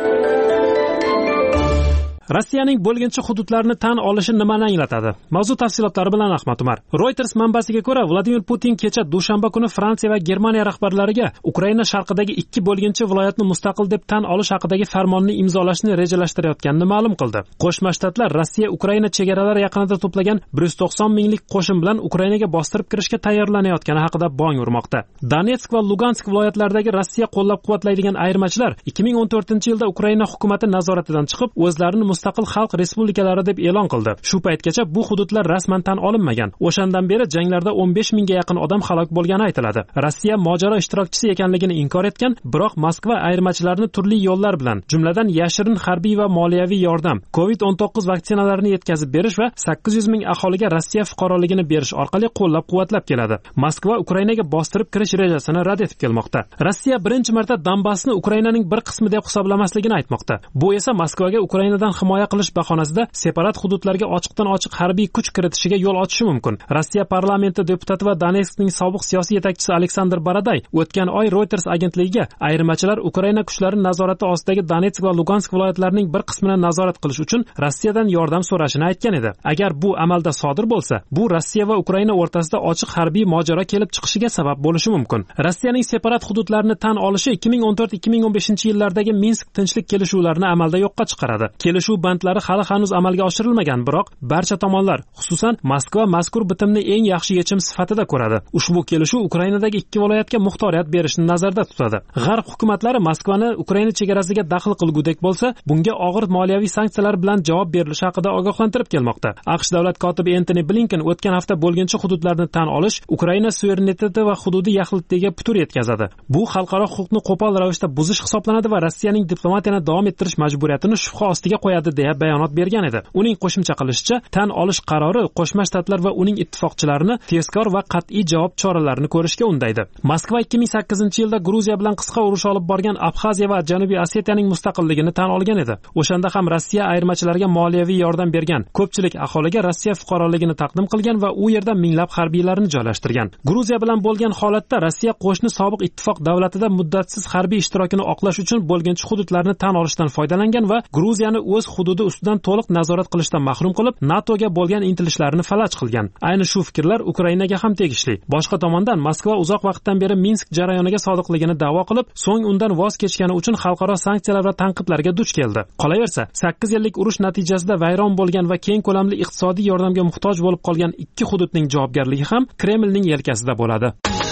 Speaker 1: Rossiyaning bo'lginchi hududlarini tan olishi nimani anglatadi? Mavzu tafsilotlari bilan Ahmad Umar. Reuters manbasiga ko'ra, Vladimir Putin kecha dushanba kuni Fransiya va Germaniya rahbarlariga Ukraina sharqidagi 2 bo'lginchi viloyatni mustaqil deb tan olish haqidagi farmonni imzolashni rejalashtirayotganini ma'lum qildi. Qo'shma Shtatlar Rossiya Ukraina chegaralari yaqinida to'plagan 190 minglik qo'shin bilan Ukrainaga bostirib kirishga tayyorlanayotgani haqida bong urmoqda. Donetsk va Lugansk viloyatlaridagi Rossiya qo'llab-quvvatlaydigan ayirmachilar 2014-yilda Ukraina hukumati nazoratidan chiqib, o'zlarini mustaqil xalq respublikalari deb e'lon qildi. Shu paytgacha bu hududlar rasman tan olinmagan. O'shandan beri janglarda 15 mingga yaqin odam halok bo'lgani aytiladi. Rossiya mojaro ishtirokchisi ekanligini inkor etgan, biroq Moskva ayirmachilarni turli yo'llar bilan, jumladan yashirin harbiy va moliyaviy yordam, COVID-19 vaksinalarini yetkazib berish va 800 ming aholiga Rossiya fuqaroligini berish orqali qo'llab-quvvatlab keladi. Moskva Ukrainaga bostirib kirish rejasini rad etib kelmoqda. Rossiya birinchi marta Donbassni Ukrainaning bir qismi deb hisoblamasligini aytmoqda. Bu esa Moskvaga Ukrainadan himoya qilish bahonasida separat hududlarga ochiqdan-ochiq harbiy kuch kiritishiga yo'l ochishi mumkin. Rossiya parlamenti deputati va Donetskning sobiq siyosiy yetakchisi Aleksandr Baraday o'tgan oy Reuters agentligiga ayirmachilar Ukraina kuchlari nazorati ostidagi Donetsk va Lugansk viloyatlarining bir qismini nazorat qilish uchun Rossiyadan yordam so'rashini aytgan edi. Agar bu amalda sodir bo'lsa, bu Rossiya va Ukraina o'rtasida ochiq harbiy mojaro kelib chiqishiga sabab bo'lishi mumkin. Rossiyaning separat hududlarini tan olishi 2014-2015-yillardagi Minsk tinchlik kelishuvlarini amalda yo'qqa chiqaradi. Kelishuv bandlari hali hanuz amalga oshirilmagan, biroq barcha tomonlar, xususan Moskva mazkur bitimni eng yaxshi yechim sifatida ko'radi. Ushbu kelishuv Ukrainadagi 2 viloyatga muxtoriyat berishni nazarda tutadi. G'arb hukumatlari Moskvani Ukraina chegarasiga daxl qilgudek bo'lsa, bunga og'ir moliyaviy sanksiyalar bilan javob berilishi haqida ogohlantirib kelmoqda. AQSh davlat kotibi Antony Blinken o'tgan hafta bo'lginchi hududlarni tan olish Ukraina suvereniteti va hududiy yaxlitligiga putur yetkazadi. Bu xalqaro huquqni qo'pol ravishda buzish hisoblanadi va Rossiyaning diplomatiyani davom ettirish majburiyatini shubha ostiga qo'yadi deya bayonot bergan edi. Uning qo'shimcha qilishicha, tan olish qarori Qo'shma Shtatlar va uning ittifoqchilarini tezkor va qat'iy javob choralarini ko'rishga undaydi. Moskva 2008-yilda Gruziya bilan qisqa urush olib borgan Abxaziya va Janubiy Osetiyaning mustaqilligini tan olgan edi. O'shanda ham Rossiya ayirmachilariga moliyaviy yordam bergan, ko'pchilik aholiga Rossiya fuqaroligini taqdim qilgan va u yerda minglab harbiylarni joylashtirgan. Gruziya bilan bo'lgan holatda Rossiya qo'shni sobiq ittifoq davlatida muddatsiz harbiy ishtirokini oqlash uchun bo'lginchi hududlarni tan olishdan foydalangan va Gruziyani o'z hududi ustidan to'liq nazorat qilishdan mahrum qilib, NATOga bo'lgan intilishlarini falaj qilgan. Ayni shu fikrlar Ukrainaga ham tegishli. Boshqa tomondan Moskva uzoq vaqtdan beri Minsk jarayoniga sodiqligini da'vo qilib, so'ng undan voz kechgani uchun xalqaro sanksiyalar va tanqidlarga duch keldi. Qolaversa, 8 yillik urush natijasida vayron bo'lgan va keng ko'lamli iqtisodiy yordamga muhtoj bo'lib qolgan 2 hududning javobgarligi ham Kremlning yelkasida bo'ladi.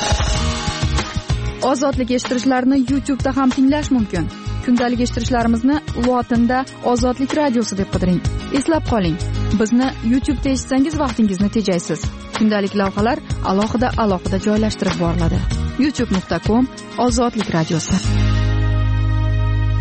Speaker 6: Ozodlik eshittirishlarni YouTube'da ham tinglash mumkin. Kundalik eshittirishlarimizni lotinda Ozodlik radiosi deb qidiring. Eslab qoling, bizni YouTube'da eshitsangiz vaqtingizni tejaysiz. Kundalik lavhalar alohida joylashtirib boriladi. youtube.com Ozodlik radiosi.
Speaker 7: 1 million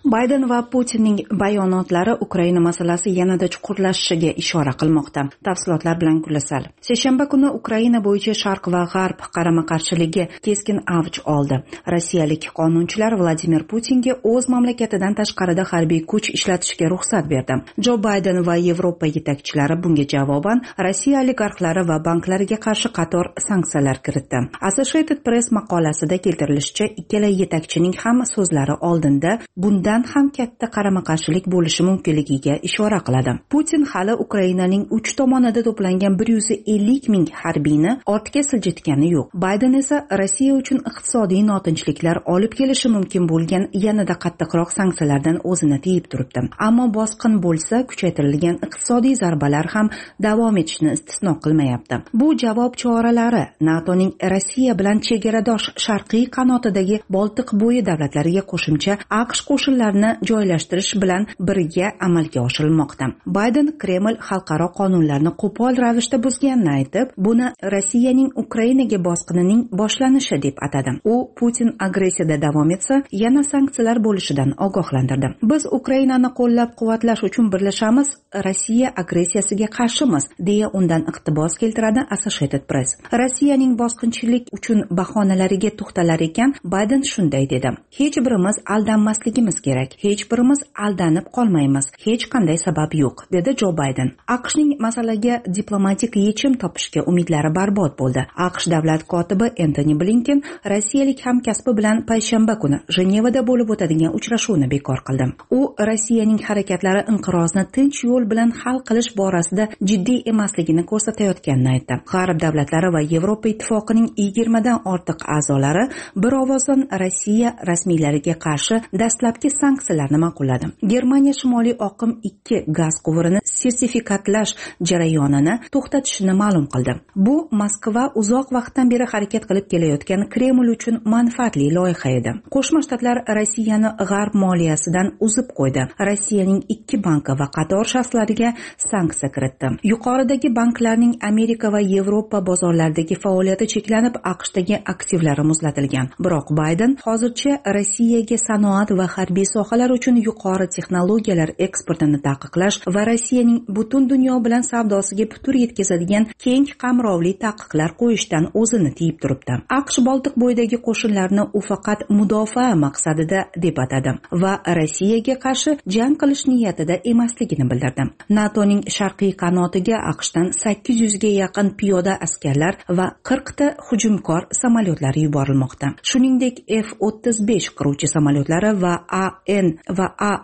Speaker 8: Bayden va Putinning bayonotlari Ukraina masalasi yanada chuqurlashishiga ishora qilmoqda. Tafsilotlar bilan Gulasal. Seshanba kuni Ukraina bo'yicha Sharq va G'arb qarama-qarshiligi keskin avj oldi. Rossiyalik qonunchilar Vladimir Putinga o'z mamlakatidan tashqarida harbiy kuch ishlatishga ruxsat berdi. Jo Bayden va Yevropa yetakchilari bunga javoban Rossiya oligarxlari va banklariga qarshi qator sanksiyalar kiritdi. Associated Press maqolasida keltirilishicha, ikkala yetakchining ham so'zlari oldinda bundan ham katta qarama-qarshilik bo'lishi mumkinligiga ishora qiladi. Putin hali Ukrainaning uch tomonida to'plangan 150 ming harbiyni ortga siljitgani yo'q. Bayden esa Rossiya uchun iqtisodiy notinchliklar olib kelishi mumkin bo'lgan yanada qattiqroq sanksiyalardan o'zini tiyib turibdi. Ammo bosqin bo'lsa, kuchaytirilgan iqtisodiy zarbalar ham davom etishni istisno qilmayapti. Bu javob choralari NATOning Rossiya bilan chegaradosh sharqiy qanotidagi Boltiq bo'yi davlatlariga qo'shimcha AQSh qo'shinlarini joylashtirish bilan birga amalga oshirilmoqda. Bayden Kreml xalqaro qonunlarni qo'pol ravishda buzganini aytib, buni Rossiyaning Ukrainaga bosqinining boshlanishi deb atadi. U Putin agressiyada davom etsa, yana sanksiyalar bo'lishidan ogohlantirdi. Biz Ukrainani qo'llab-quvvatlash uchun birlashamiz, Rossiya agressiyasiga qarshimiz, deya undan iqtibos keltiradi Associated Press. Rossiyaning bosqinchilik uchun bahonalariga to'xtalar ekan, Bayden shunday dedi: "Hech birimiz aldanmasligimiz kerak. Hech birimiz aldanib qolmaymiz. Hech qanday sabab yo'q", dedi Jo Bayden. AQShning masalaga diplomatik yechim topishga umidlari barbod bo'ldi. AQSh davlat kotibi Antony Blinken rossiyalik hamkasbi bilan payshanba kuni Jenevada bo'lib o'tadigan uchrashuvni bekor qildi. U Rossiyaning harakatlari inqirozni tinch yo'l bilan hal qilish borasida jiddiy emasligini ko'rsatayotganini aytdi. G'arb davlatlari va Yevropa ittifoqining 20 dan ortiq a'zolari bir ovozdan Rossiya rasmiylariga qarshi dastlabki sanksiyalarni ma'qulladi. Germaniya Shimoliy oqim 2 gaz quvurini sertifikatlash jarayonini to'xtatishini ma'lum qildi. Bu Moskva uzoq vaqtdan beri harakat qilib kelayotgan Kreml uchun manfaatli loyiha edi. Qo'shma Shtatlar Rossiyani g'arb moliyasidan uzib qo'ydi. Rossiyaning 2 banki va qator shaxslariga sanksiya kiritdi. Yuqoridagi banklarning Amerika va Yevropa bozorlaridagi faoliyati cheklanib, AQShdagi aktivlari muzlatilgan. Biroq Bayden hozircha Rossiyaga sanoat va harbiy sohalar uchun yuqori texnologiyalar eksportini taqiqlash va Rossiyaning butun dunyo bilan savdosiga putur yetkazadigan keng qamrovli taqiqlar qo'yishdan o'zini tiyib turibdi. AQSh Boltiq bo'yidagi qo'shinlarni u faqat mudofaa maqsadida deb atadi va Rossiyaga qarshi jang qilish niyatida emasligini bildirdi. NATOning sharqiy qanotiga AQShdan 800 ga yaqin piyoda askarlar va 40 ta hujumkor samolyotlar yuborilmoqda. Shuningdek, F-35 qiruvchi samolyotlari va AN va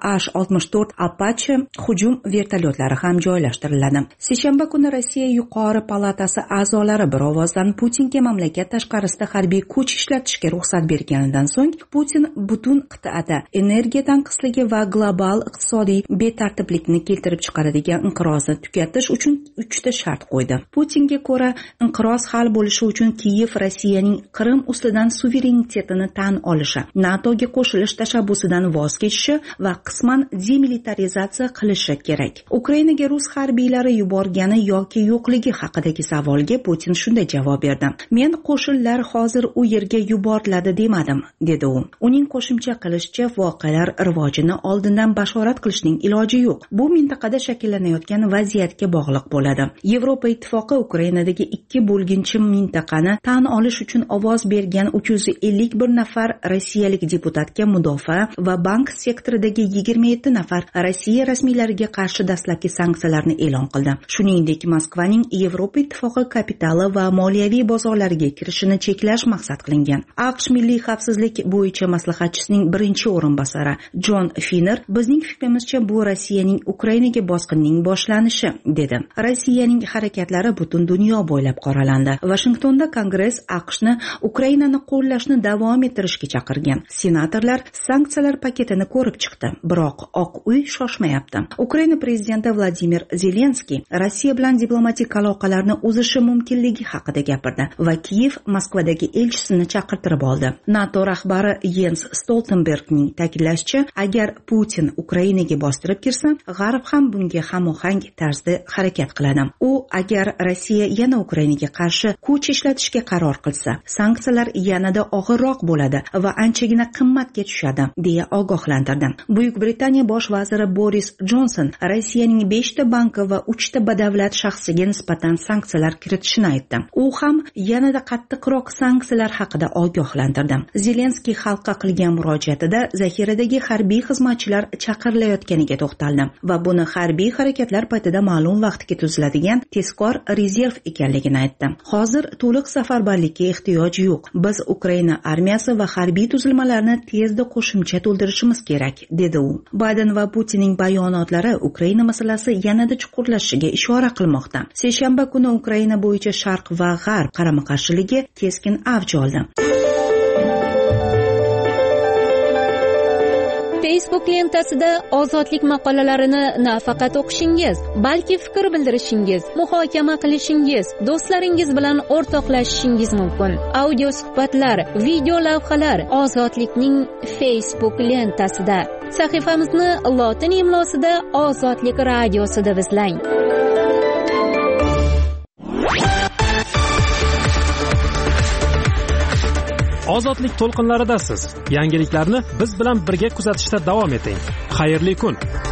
Speaker 8: AH-64 Apache hujum vertolyotlari ham joylashtiriladi. Seshanba kuni Rossiya yuqori palatasi a'zolari bir ovozdan Putinga mamlakat tashqarisida harbiy kuch ishlatishga ruxsat berganidan so'ng, Putin butun qit'ada energiya tanqisligi va global iqtisodiy betartiblikni keltirib chiqaradigan inqirozni tugatish uchun 3 ta shart qo'ydi. Putinga ko'ra, inqiroz hal bo'lishi uchun Kiyev Rossiyaning Qrim ustidan suverenitetini tan olishi, NATOga qo'shilish tashabbusidan voz kechishi va qisman demilitarizatsiya qilishi kerak. Ukrainaga rus harbiylari yuborgani yoki yo'qligi haqidagi savolga Putin shunday javob berdi: "Men qo'shinlar hozir u yerga yuboriladi demadim", dedi u. Uning qo'shimcha qilishicha, voqealar rivojini oldindan bashorat qilishning iloji yo'q. Bu mintaqada shakllanayotgan vaziyatga bog'liq bo'ladi. Yevropa ittifoqi Ukrainadagi 2 bo'lginchi mintaqani tan olish uchun ovoz bergan 351 nafar rossiyalik deputatga mudofaa va bank sektoridagi 27 nafar Rossiya rasmiylariga qarshi dastlabki sanksiyalarni e'lon qildi. Shuningdek, Moskvaning Yevropa ittifoqi kapitali va moliyaviy bozorlariga kirishini cheklash maqsad qilingan. AQSh milliy xavfsizlik bo'yicha maslahatchisining birinchi o'rinbosari Jon Finner: "Bizning fikrimizcha, bu Rossiyaning Ukrainaga bosqinining boshlanishi", dedi. Rossiyaning harakatlari butun dunyo bo'ylab qoralandi. Washingtonda Kongress AQShni Ukrainani qo'llashni davom ettirishga chaqirgan. Senatorlar sanksiyalar paketini ko'rib chiqdi, biroq Oq uy shoshmayapti. Ukraina prezidenti Vladimir Zelenskiy Rossiya bilan diplomatik aloqalarni uzishi mumkinligi haqida gapirdi va Kiyev Moskvadagi elchisini chaqirtirib oldi. NATO rahbari Jens Stoltenbergning ta'kidlashicha, agar Putin Ukrainaga bostirib kirsa, G'arb ham bunga hamohang tarzda harakat qiladi. U agar Rossiya yana Ukrainaga qarshi kuch ishlatishga qaror qilsa, sanksiyalar yanada og'irroq bo'ladi va anchagina qimmatga tushadi, deya ogoh ogohlantirdi. Buyuk Britaniya bosh vaziri Boris Jonson Rossiyaning 5 ta banki va 3 ta badavlat shaxsiga nisbatan sanksiyalar kiritishini aytdi. U ham yanada qattiqroq sanksiyalar haqida ogohlantirdi. Zelenskiy xalqqa qilgan murojaatida zaxiradagi harbiy xizmatchilar chaqirilayotganiga to'xtaldi va buni harbiy harakatlar paytida ma'lum vaqtga tuziladigan tezkor rezerv ekanligini aytdi. Hozir to'liq safarbarlikka ehtiyoj yo'q. Biz Ukraina armiyasi va harbiy tuzilmalarni tezda qo'shimcha to'ldirishimiz kerak, dedi u. Bayden va Putinning bayonotlari Ukraina masalasi yanada chuqurlashishiga ishora qilmoqda. Seshanba kuni Ukraina bo'yicha Sharq va G'arb qarama-qarshiligi keskin avj oldi.
Speaker 7: Facebook lentasida ozodlik maqolalarini nafaqat o'qishingiz, balki fikr bildirishingiz, muhokama qilishingiz, do'stlaringiz bilan o'rtoqlashishingiz mumkin. Audio suhbatlar, video lavhalar Ozodlikning Facebook lentasida. Sahifamizni lotin imlosida Ozodlik radiosi deb izlang.
Speaker 1: Ozodlik to'lqinlaridasiz. Yangiliklarni biz bilan birga kuzatishda davom eting. Xayrli kun.